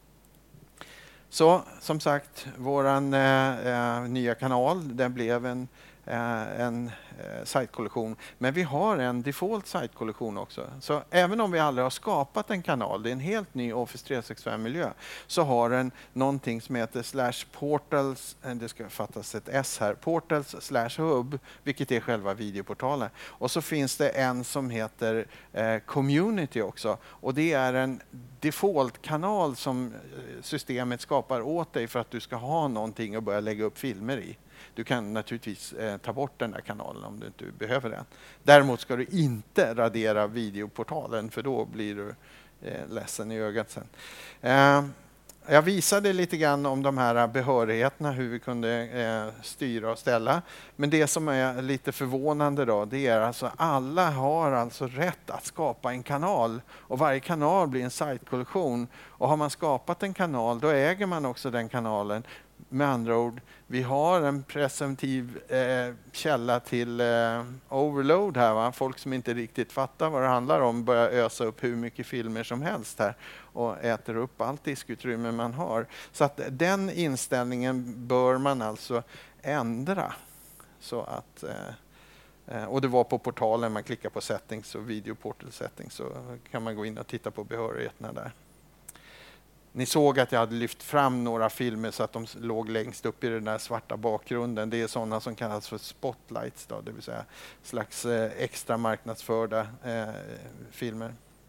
Så som sagt, våran eh, eh, nya kanal, den blev en, eh, en eh, sajtkollektion. Men vi har en default sajtkollektion också. Så även om vi aldrig har skapat en kanal, det är en helt ny Office tre sextiofem-miljö, så har den någonting som heter slash portals, det ska fattas ett S här, portals slash hub, vilket är själva videoportalen. Och så finns det en som heter eh, community också. Och det är en default-kanal som systemet skapar åt dig för att du ska ha någonting att börja lägga upp filmer i. Du kan naturligtvis eh, ta bort den där kanalen om du inte behöver den. Däremot ska du inte radera videoportalen, för då blir du eh, ledsen i ögat sen. Eh, jag visade lite grann om de här behörigheterna, hur vi kunde eh, styra och ställa. Men det som är lite förvånande då, det är alltså alla har alltså rätt att skapa en kanal. Och varje kanal blir en sajtkollektion. Och har man skapat en kanal, då äger man också den kanalen. Med andra ord, vi har en presumtiv eh, källa till eh, overload här. Va? Folk som inte riktigt fattar vad det handlar om börjar ösa upp hur mycket filmer som helst här och äter upp allt diskutrymme man har. Så att den inställningen bör man alltså ändra. Så att, eh, och det var på portalen, man klickar på settings och video portal settings, så kan man gå in och titta på behörigheterna där. Ni såg att jag hade lyft fram några filmer så att de låg längst upp i den där svarta bakgrunden. Det är sådana som kallas för spotlights, då, det vill säga slags eh, extra marknadsförda eh, filmer.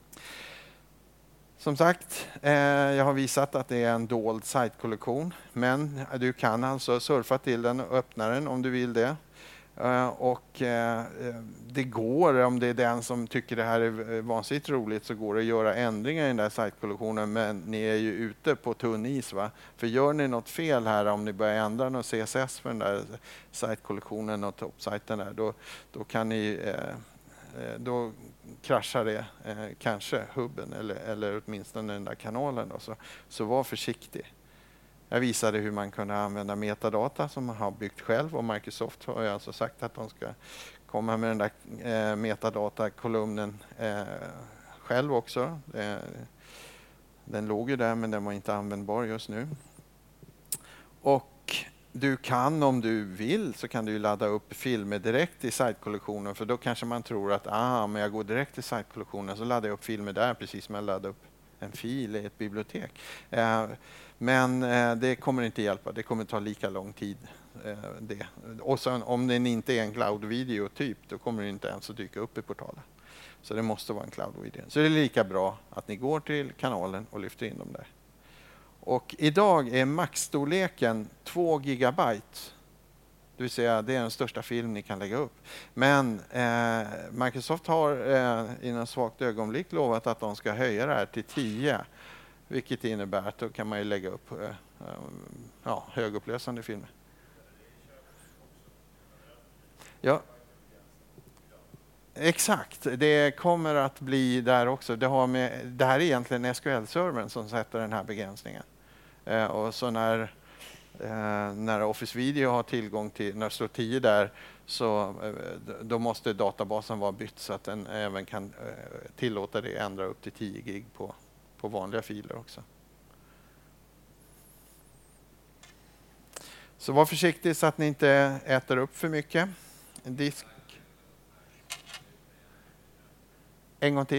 Som sagt, eh, jag har visat att det är en dold sajtkollektion, men du kan alltså surfa till den och öppna den om du vill det. Uh, och uh, det går, om det är den som tycker det här är vansinnigt roligt, så går det att göra ändringar i den där sajtkollektionen, men ni är ju ute på tunn is, va? För gör ni något fel här, om ni börjar ändra något C S S för den där sajtkollektionen och toppsajten där, då, då kan ni uh, då kraschar det uh, kanske hubben eller, eller åtminstone den där kanalen då. Så, så var försiktig. Jag visade hur man kunde använda metadata som man har byggt själv, och Microsoft har ju alltså sagt att de ska komma med den där eh, metadata-kolumnen eh, själv också. Eh, den låg ju där, men den var inte användbar just nu. Och du kan, om du vill, så kan du ladda upp filmer direkt i sajtkollektionen, för då kanske man tror att ah, men jag går direkt till sajtkollektionen, så laddar jag upp filmer där precis som jag laddar upp en fil i ett bibliotek. Eh, Men eh, det kommer inte hjälpa. Det kommer ta lika lång tid. Eh, det. Och sen, om den inte är en cloud-video-typ, då kommer det inte ens att dyka upp i portalen. Så det måste vara en cloud-video. Så det är lika bra att ni går till kanalen och lyfter in dem där. Och idag är maxstorleken två gigabyte. Det vill säga, det är den största film ni kan lägga upp. Men eh, Microsoft har eh, i en svagt ögonblick lovat att de ska höja det här till tio. Vilket innebär att då kan man ju lägga upp eh, ja, högupplösande filmer. Ja, exakt. Det kommer att bli där också. Det, har med, det här är egentligen S Q L-servern som sätter den här begränsningen. Eh, och så när, eh, när Office Video har tillgång till, när det står tio där, så eh, då måste databasen vara bytt så att den även kan eh, tillåta det ändra upp till tio gig på, på vanliga filer också. Så var försiktig så att ni inte äter upp för mycket. En disk. En gång till.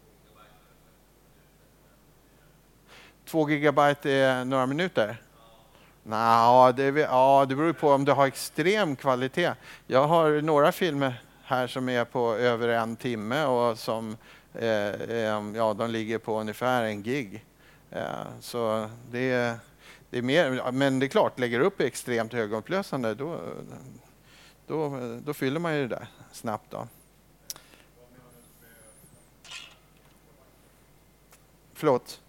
Två gigabyte är några minuter. Nå, det, ja, det beror på om du har extrem kvalitet. Jag har några filmer här som är på över en timme och som eh, ja, de ligger på ungefär en gig. Eh, så det är, det är mer, men det är klart, lägger upp extremt högupplösande, då, då, då fyller man ju det där snabbt då. Förlåt.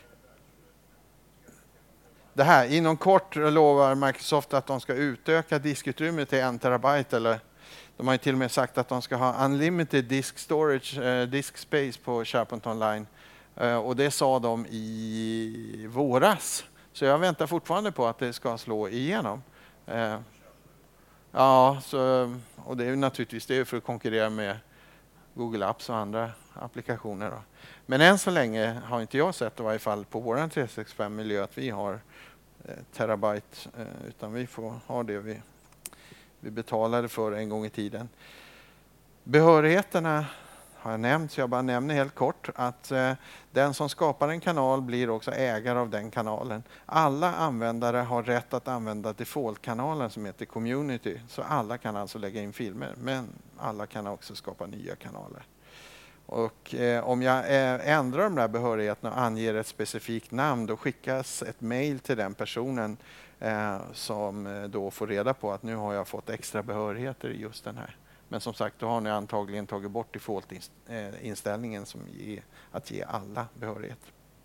Det här, inom kort lovar Microsoft att de ska utöka diskutrymmet till en terabyte, eller de har ju till och med sagt att de ska ha unlimited disk storage, eh, disk space på SharePoint Online. Eh, och det sa de i våras. Så jag väntar fortfarande på att det ska slå igenom. Eh, ja, så, och det är naturligtvis det är för att konkurrera med Google Apps och andra applikationer då. Men än så länge har inte jag sett i varje fall på vår tre sextiofem-miljö att vi har eh, terabyte, eh, utan vi får ha det vi, vi betalade för en gång i tiden. Behörigheterna har jag nämnt, så jag bara nämner helt kort att eh, den som skapar en kanal blir också ägare av den kanalen. Alla användare har rätt att använda default-kanalen som heter community, så alla kan alltså lägga in filmer, men alla kan också skapa nya kanaler. Och eh, om jag eh, ändrar de där behörigheterna och anger ett specifikt namn, då skickas ett mejl till den personen eh, som eh, då får reda på att nu har jag fått extra behörigheter i just den här. Men som sagt, då har ni antagligen tagit bort default-inställningen som är att ge alla behörighet.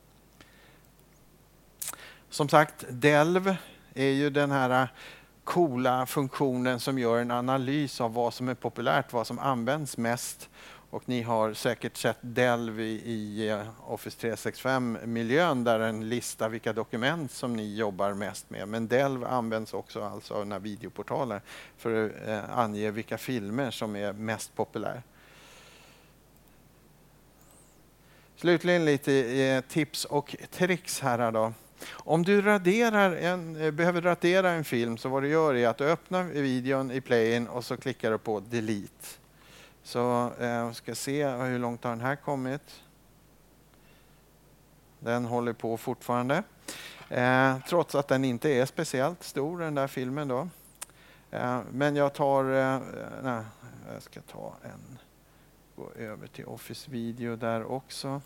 Som sagt, Delv är ju den här coola funktionen som gör en analys av vad som är populärt, vad som används mest. Och ni har säkert sett Delv i, i Office tre sextiofem-miljön där den listar vilka dokument som ni jobbar mest med. Men Delv används också alltså av några videoportaler för att eh, ange vilka filmer som är mest populära. Slutligen lite eh, tips och tricks här då. Om du raderar en, behöver radera en film, så vad du gör är att du öppnar videon i playen och så klickar du på delete. Så eh, ska se hur långt har den här kommit. Den håller på fortfarande. Eh, trots att den inte är speciellt stor, den där filmen då. Eh, men jag tar... Eh, nej, jag ska ta en... Gå över till Office Video där också.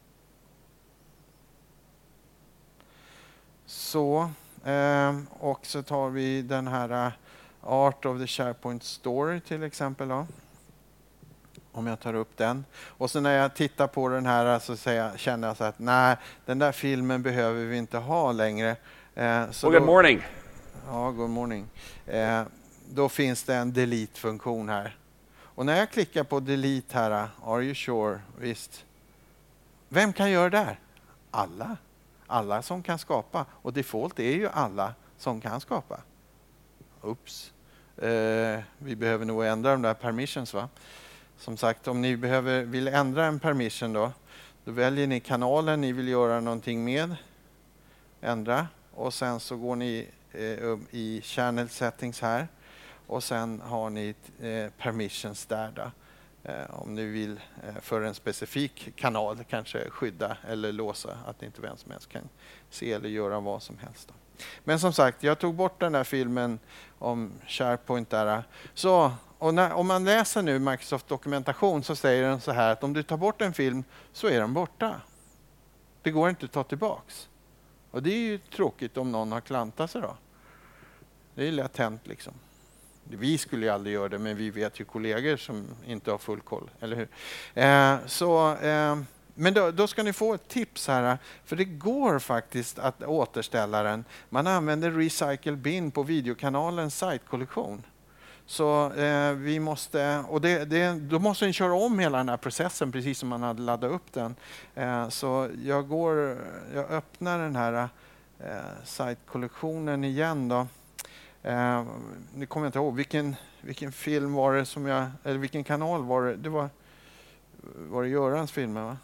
Så. Eh, och så tar vi den här uh, Art of the SharePoint Story till exempel då. Om jag tar upp den. Och så när jag tittar på den här så säger, känner jag så att nej, den där filmen behöver vi inte ha längre. Eh, så well, good då, morning. Ja, good morning. Eh, då finns det en delete-funktion här. Och när jag klickar på delete här, are you sure? Visst. Vem kan göra det där? Alla. Alla som kan skapa. Och default är ju alla som kan skapa. Oops. Eh, vi behöver nog ändra de där permissions, va? Som sagt, om ni behöver, vill ändra en permission då, då väljer ni kanalen ni vill göra någonting med. Ändra. Och sen så går ni eh, i channel settings här. Och sen har ni eh, permissions där då. Eh, om ni vill eh, för en specifik kanal kanske skydda eller låsa att inte vem som helst kan se eller göra vad som helst då. Men som sagt, jag tog bort den där filmen om SharePoint där. Så, och när, om man läser nu Microsoft dokumentation så säger den så här att om du tar bort en film så är den borta. Det går inte att ta tillbaks. Och det är ju tråkigt om någon har klantat sig då. Det är lätt hänt liksom. Vi skulle ju aldrig göra det, men vi vet ju kollegor som inte har full koll, eller hur? Eh, så, eh, men då, då ska ni få ett tips här, för det går faktiskt att återställa den. Man använder Recycle Bin på videokanalens sitekollektion. Så eh, vi måste, och det, det, då måste ni köra om hela den här processen precis som man hade laddat upp den. Eh, så jag går, jag öppnar den här eh, sitekollektionen igen då. Eh, nu kommer jag inte ihåg vilken, vilken film var det som jag, eller vilken kanal var det? Det var, var det Görans filmer, va?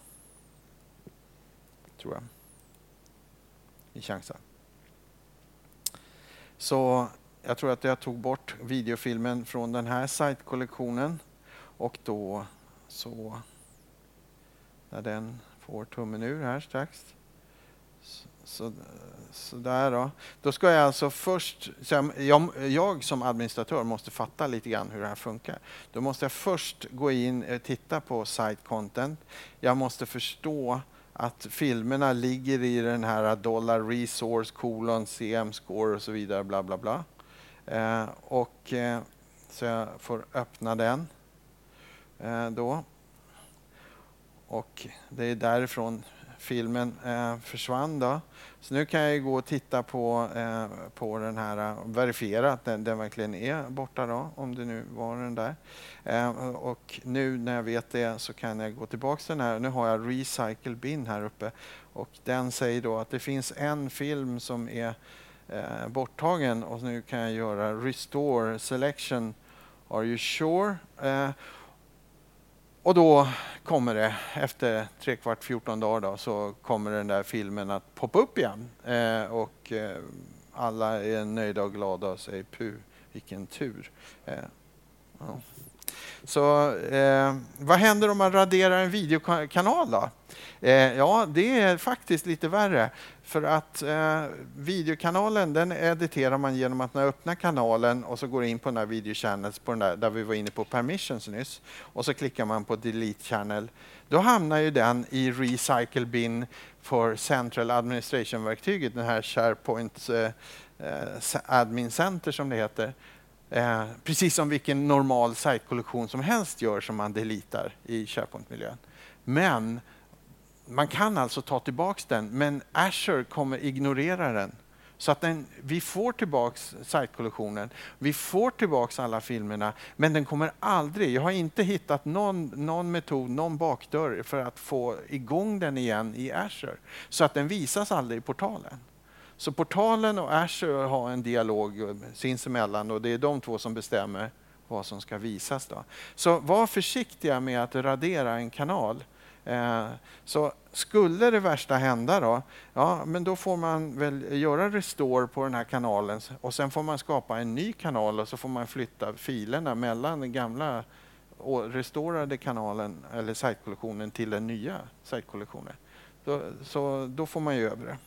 Tror jag. I chansen. Så jag tror att jag tog bort videofilmen från den här sitekollektionen. Och då så, när den får tummen ur här strax. Så, så, så där då. Då ska jag alltså först, så jag, jag som administratör måste fatta lite grann hur det här funkar. Då måste jag först gå in och titta på site content. Jag måste förstå att filmerna ligger i den här dollar resource colon C M score och så vidare bla bla bla. Eh, och eh, så jag får öppna den eh, då. Och det är därifrån filmen eh, försvann då. Så nu kan jag gå och titta på, eh, på den här och verifiera att den, den verkligen är borta då, om det nu var den där. Eh, och nu när jag vet det så kan jag gå tillbaka till den här. Nu har jag Recycle Bin här uppe och den säger då att det finns en film som är eh, borttagen och nu kan jag göra Restore Selection. Are you sure? Eh, Och då kommer det, efter tre kvart fjorton dagar då, så kommer den där filmen att poppa upp igen. Eh, och eh, alla är nöjda och glada och säger puh, vilken tur. Eh, ja. Så eh, vad händer om man raderar en videokanal då? Eh, ja, det är faktiskt lite värre. För att eh, videokanalen, den editerar man genom att man öppnar kanalen och så går in på den här video channels, på den där, där vi var inne på permissions nyss. Och så klickar man på delete channel. Då hamnar ju den i recycle bin för central administration-verktyget, den här SharePoint eh, admin center som det heter. Eh, precis som vilken normal sitekollektion som helst gör som man deletar i SharePoint-miljön. Men man kan alltså ta tillbaks den, men Azure kommer ignorera den. Så att den, vi får tillbaks sitekollektionen, vi får tillbaks alla filmerna, men den kommer aldrig, jag har inte hittat någon, någon metod, någon bakdörr för att få igång den igen i Azure. Så att den visas aldrig i portalen. Så portalen och Azure har en dialog sinsemellan och det är de två som bestämmer vad som ska visas då. Så var försiktiga med att radera en kanal. Eh, så skulle det värsta hända då, ja men då får man väl göra restore på den här kanalen och sen får man skapa en ny kanal och så får man flytta filerna mellan den gamla och restorerade kanalen eller sitekollektionen till den nya sitekollektionen. Då, så då får man ju över det.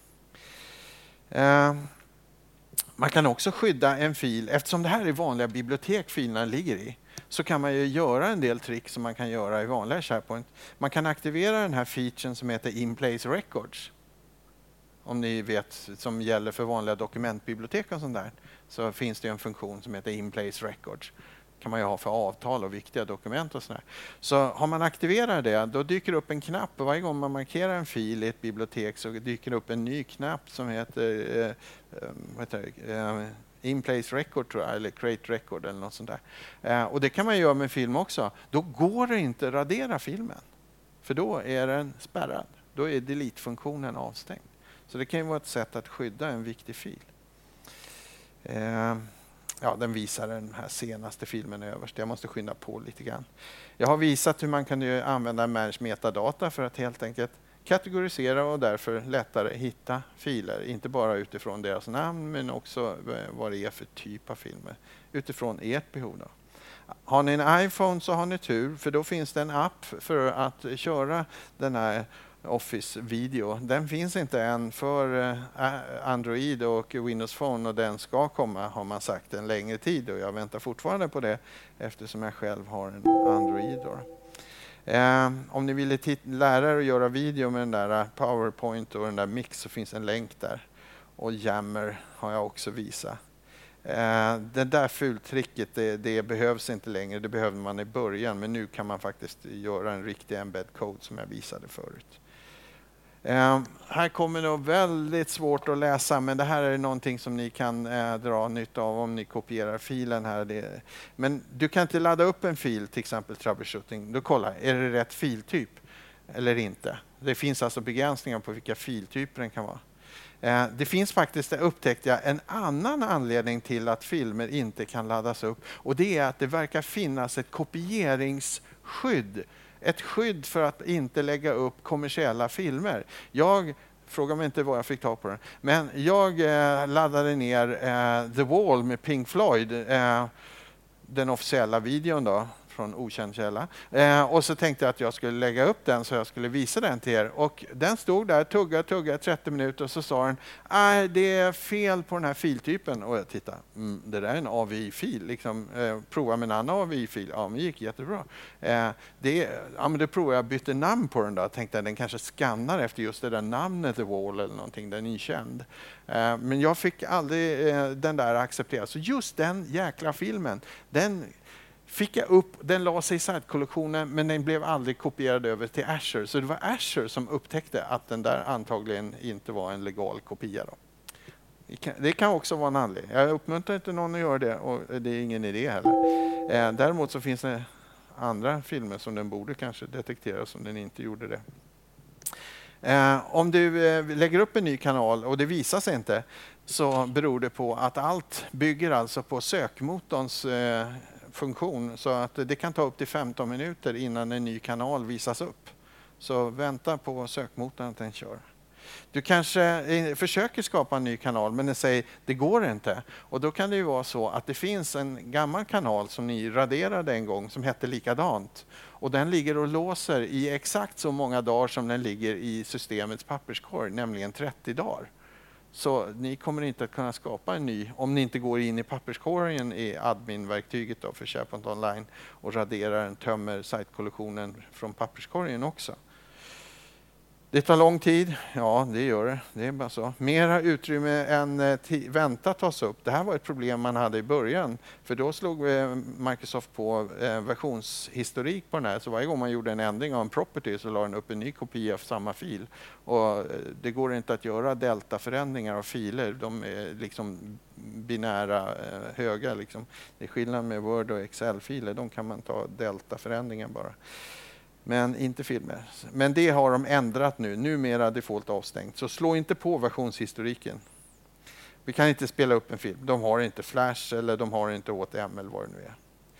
Eh, man kan också skydda en fil, eftersom det här är vanliga bibliotek filerna ligger i, så kan man ju göra en del trick som man kan göra i vanliga SharePoint. Man kan aktivera den här featuren som heter In-Place Records. Om ni vet, som gäller för vanliga dokumentbibliotek och sånt där, så finns det en funktion som heter In-Place Records. Kan man ju ha för avtal och viktiga dokument och sådär. Så har man aktiverat det, då dyker det upp en knapp. Och varje gång man markerar en fil i ett bibliotek så dyker det upp en ny knapp som heter, eh, vad heter det? Eh, In-Place Record, tror jag, eller Create Record eller något sånt där. Eh, och det kan man göra med film också. Då går det inte att radera filmen. För då är den spärrad. Då är delete-funktionen avstängd. Så det kan ju vara ett sätt att skydda en viktig fil. Eh, ja, den visar den här senaste filmen överst. Jag måste skynda på lite grann. Jag har visat hur man kan ju använda Manage Metadata för att helt enkelt kategorisera och därför lättare hitta filer. Inte bara utifrån deras namn men också vad det är för typ av filmer. Utifrån ert behov då. Har ni en iPhone så har ni tur, för då finns det en app för att köra den här Office Video. Den finns inte än för Android och Windows Phone och den ska komma, har man sagt, en längre tid och jag väntar fortfarande på det eftersom jag själv har en Android då. Eh, om ni vill lära er att göra video med den där PowerPoint och den där Mix så finns en länk där. Och Yammer har jag också visat. Eh, det där fultricket det, det behövs inte längre, det behövde man i början, men nu kan man faktiskt göra en riktig embed code som jag visade förut. Eh, här kommer det väldigt svårt att läsa, men det här är någonting som ni kan eh, dra nytta av om ni kopierar filen här. Det, men du kan inte ladda upp en fil, till exempel troubleshooting. Då kolla, är det rätt filtyp eller inte? Det finns alltså begränsningar på vilka filtyper den kan vara. Eh, det finns faktiskt, upptäckte jag, en annan anledning till att filmer inte kan laddas upp. Och det är att det verkar finnas ett kopieringsskydd. Ett skydd för att inte lägga upp kommersiella filmer. Jag, frågar mig inte vad jag fick ta på den, men jag eh, laddade ner eh, The Wall med Pink Floyd, eh, den officiella videon då, från okänd källa. Eh, och så tänkte jag att jag skulle lägga upp den så jag skulle visa den till er. Och den stod där, tugga, tugga, trettio minuter och så sa den, nej det är fel på den här filtypen. Och jag tittade, mm, det där är en A V I-fil. Liksom, eh, prova med en annan A V I-fil. Ja, men det gick jättebra. Eh, det, ja, men det provade jag, bytte namn på den då. Jag tänkte att den kanske skannar efter just det där namnet The Wall eller någonting, den är känd. Eh, men jag fick aldrig eh, den där accepterad. Så just den jäkla filmen, den fick jag upp, den la sig i site-kollektionen men den blev aldrig kopierad över till Azure. Så det var Azure som upptäckte att den där antagligen inte var en legal kopia. Då. Det, kan, det kan också vara en anledning. Jag uppmuntrar inte någon att göra det och det är ingen idé heller. Eh, däremot så finns det andra filmer som den borde kanske detektera som den inte gjorde det. Eh, om du eh, lägger upp en ny kanal och det visar sig inte så beror det på att allt bygger alltså på sökmotorns eh, funktion så att det kan ta upp till femton minuter innan en ny kanal visas upp. Så vänta på sökmotorn att den kör. Du kanske försöker skapa en ny kanal men den säger det går inte. Och då kan det ju vara så att det finns en gammal kanal som ni raderade en gång som hette likadant. Och den ligger och låser i exakt så många dagar som den ligger i systemets papperskorg, nämligen trettio dagar. Så ni kommer inte att kunna skapa en ny om ni inte går in i papperskorgen i admin-verktyget då för SharePoint Online och raderar den, tömmer site-kollektionen från papperskorgen också. Det tar lång tid. Ja, det gör det. Det är bara så. Mera utrymme än t- vänta tas upp. Det här var ett problem man hade i början. För då slog eh, Microsoft på eh, versionshistorik på den här. Så varje gång man gjorde en ändring av en property så la den upp en ny kopia av samma fil. Och eh, det går inte att göra delta-förändringar av filer. De är liksom binära eh, höga. Liksom. Det är skillnad med Word och Excel-filer. De kan man ta delta-förändringar bara. Men inte filmer. Men det har de ändrat nu. Numera default avstängt. Så slå inte på versionshistoriken. Vi kan inte spela upp en film. De har inte Flash eller de har inte H T M L vad det nu är.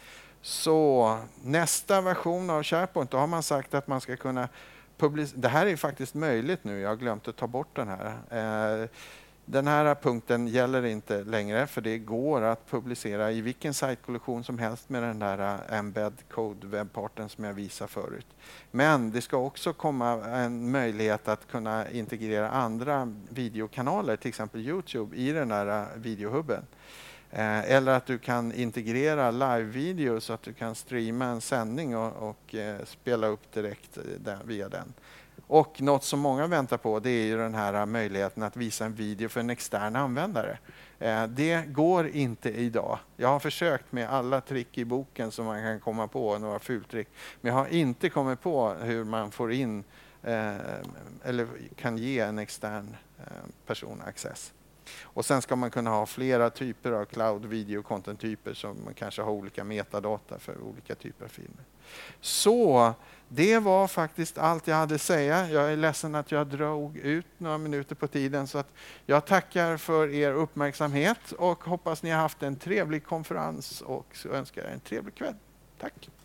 Så nästa version av SharePoint, då har man sagt att man ska kunna publicera. Det här är faktiskt möjligt nu. Jag har glömt att ta bort den här. Eh, Den här punkten gäller inte längre, för det går att publicera i vilken sajtkollektion som helst med den där embed code webbparten som jag visade förut. Men det ska också komma en möjlighet att kunna integrera andra videokanaler, till exempel YouTube, i den där videohubben. Eller att du kan integrera live-video så att du kan streama en sändning och, och eh, spela upp direkt där, via den. Och något som många väntar på, det är ju den här möjligheten att visa en video för en extern användare. Eh, det går inte idag. Jag har försökt med alla trick i boken som man kan komma på, några fultrick. Men jag har inte kommit på hur man får in eh, eller kan ge en extern eh, person access. Och sen ska man kunna ha flera typer av cloud video content typer som man kanske har olika metadata för olika typer av filmer. Så det var faktiskt allt jag hade att säga. Jag är ledsen att jag drog ut några minuter på tiden, så att jag tackar för er uppmärksamhet och hoppas ni har haft en trevlig konferens och så önskar jag en trevlig kväll. Tack!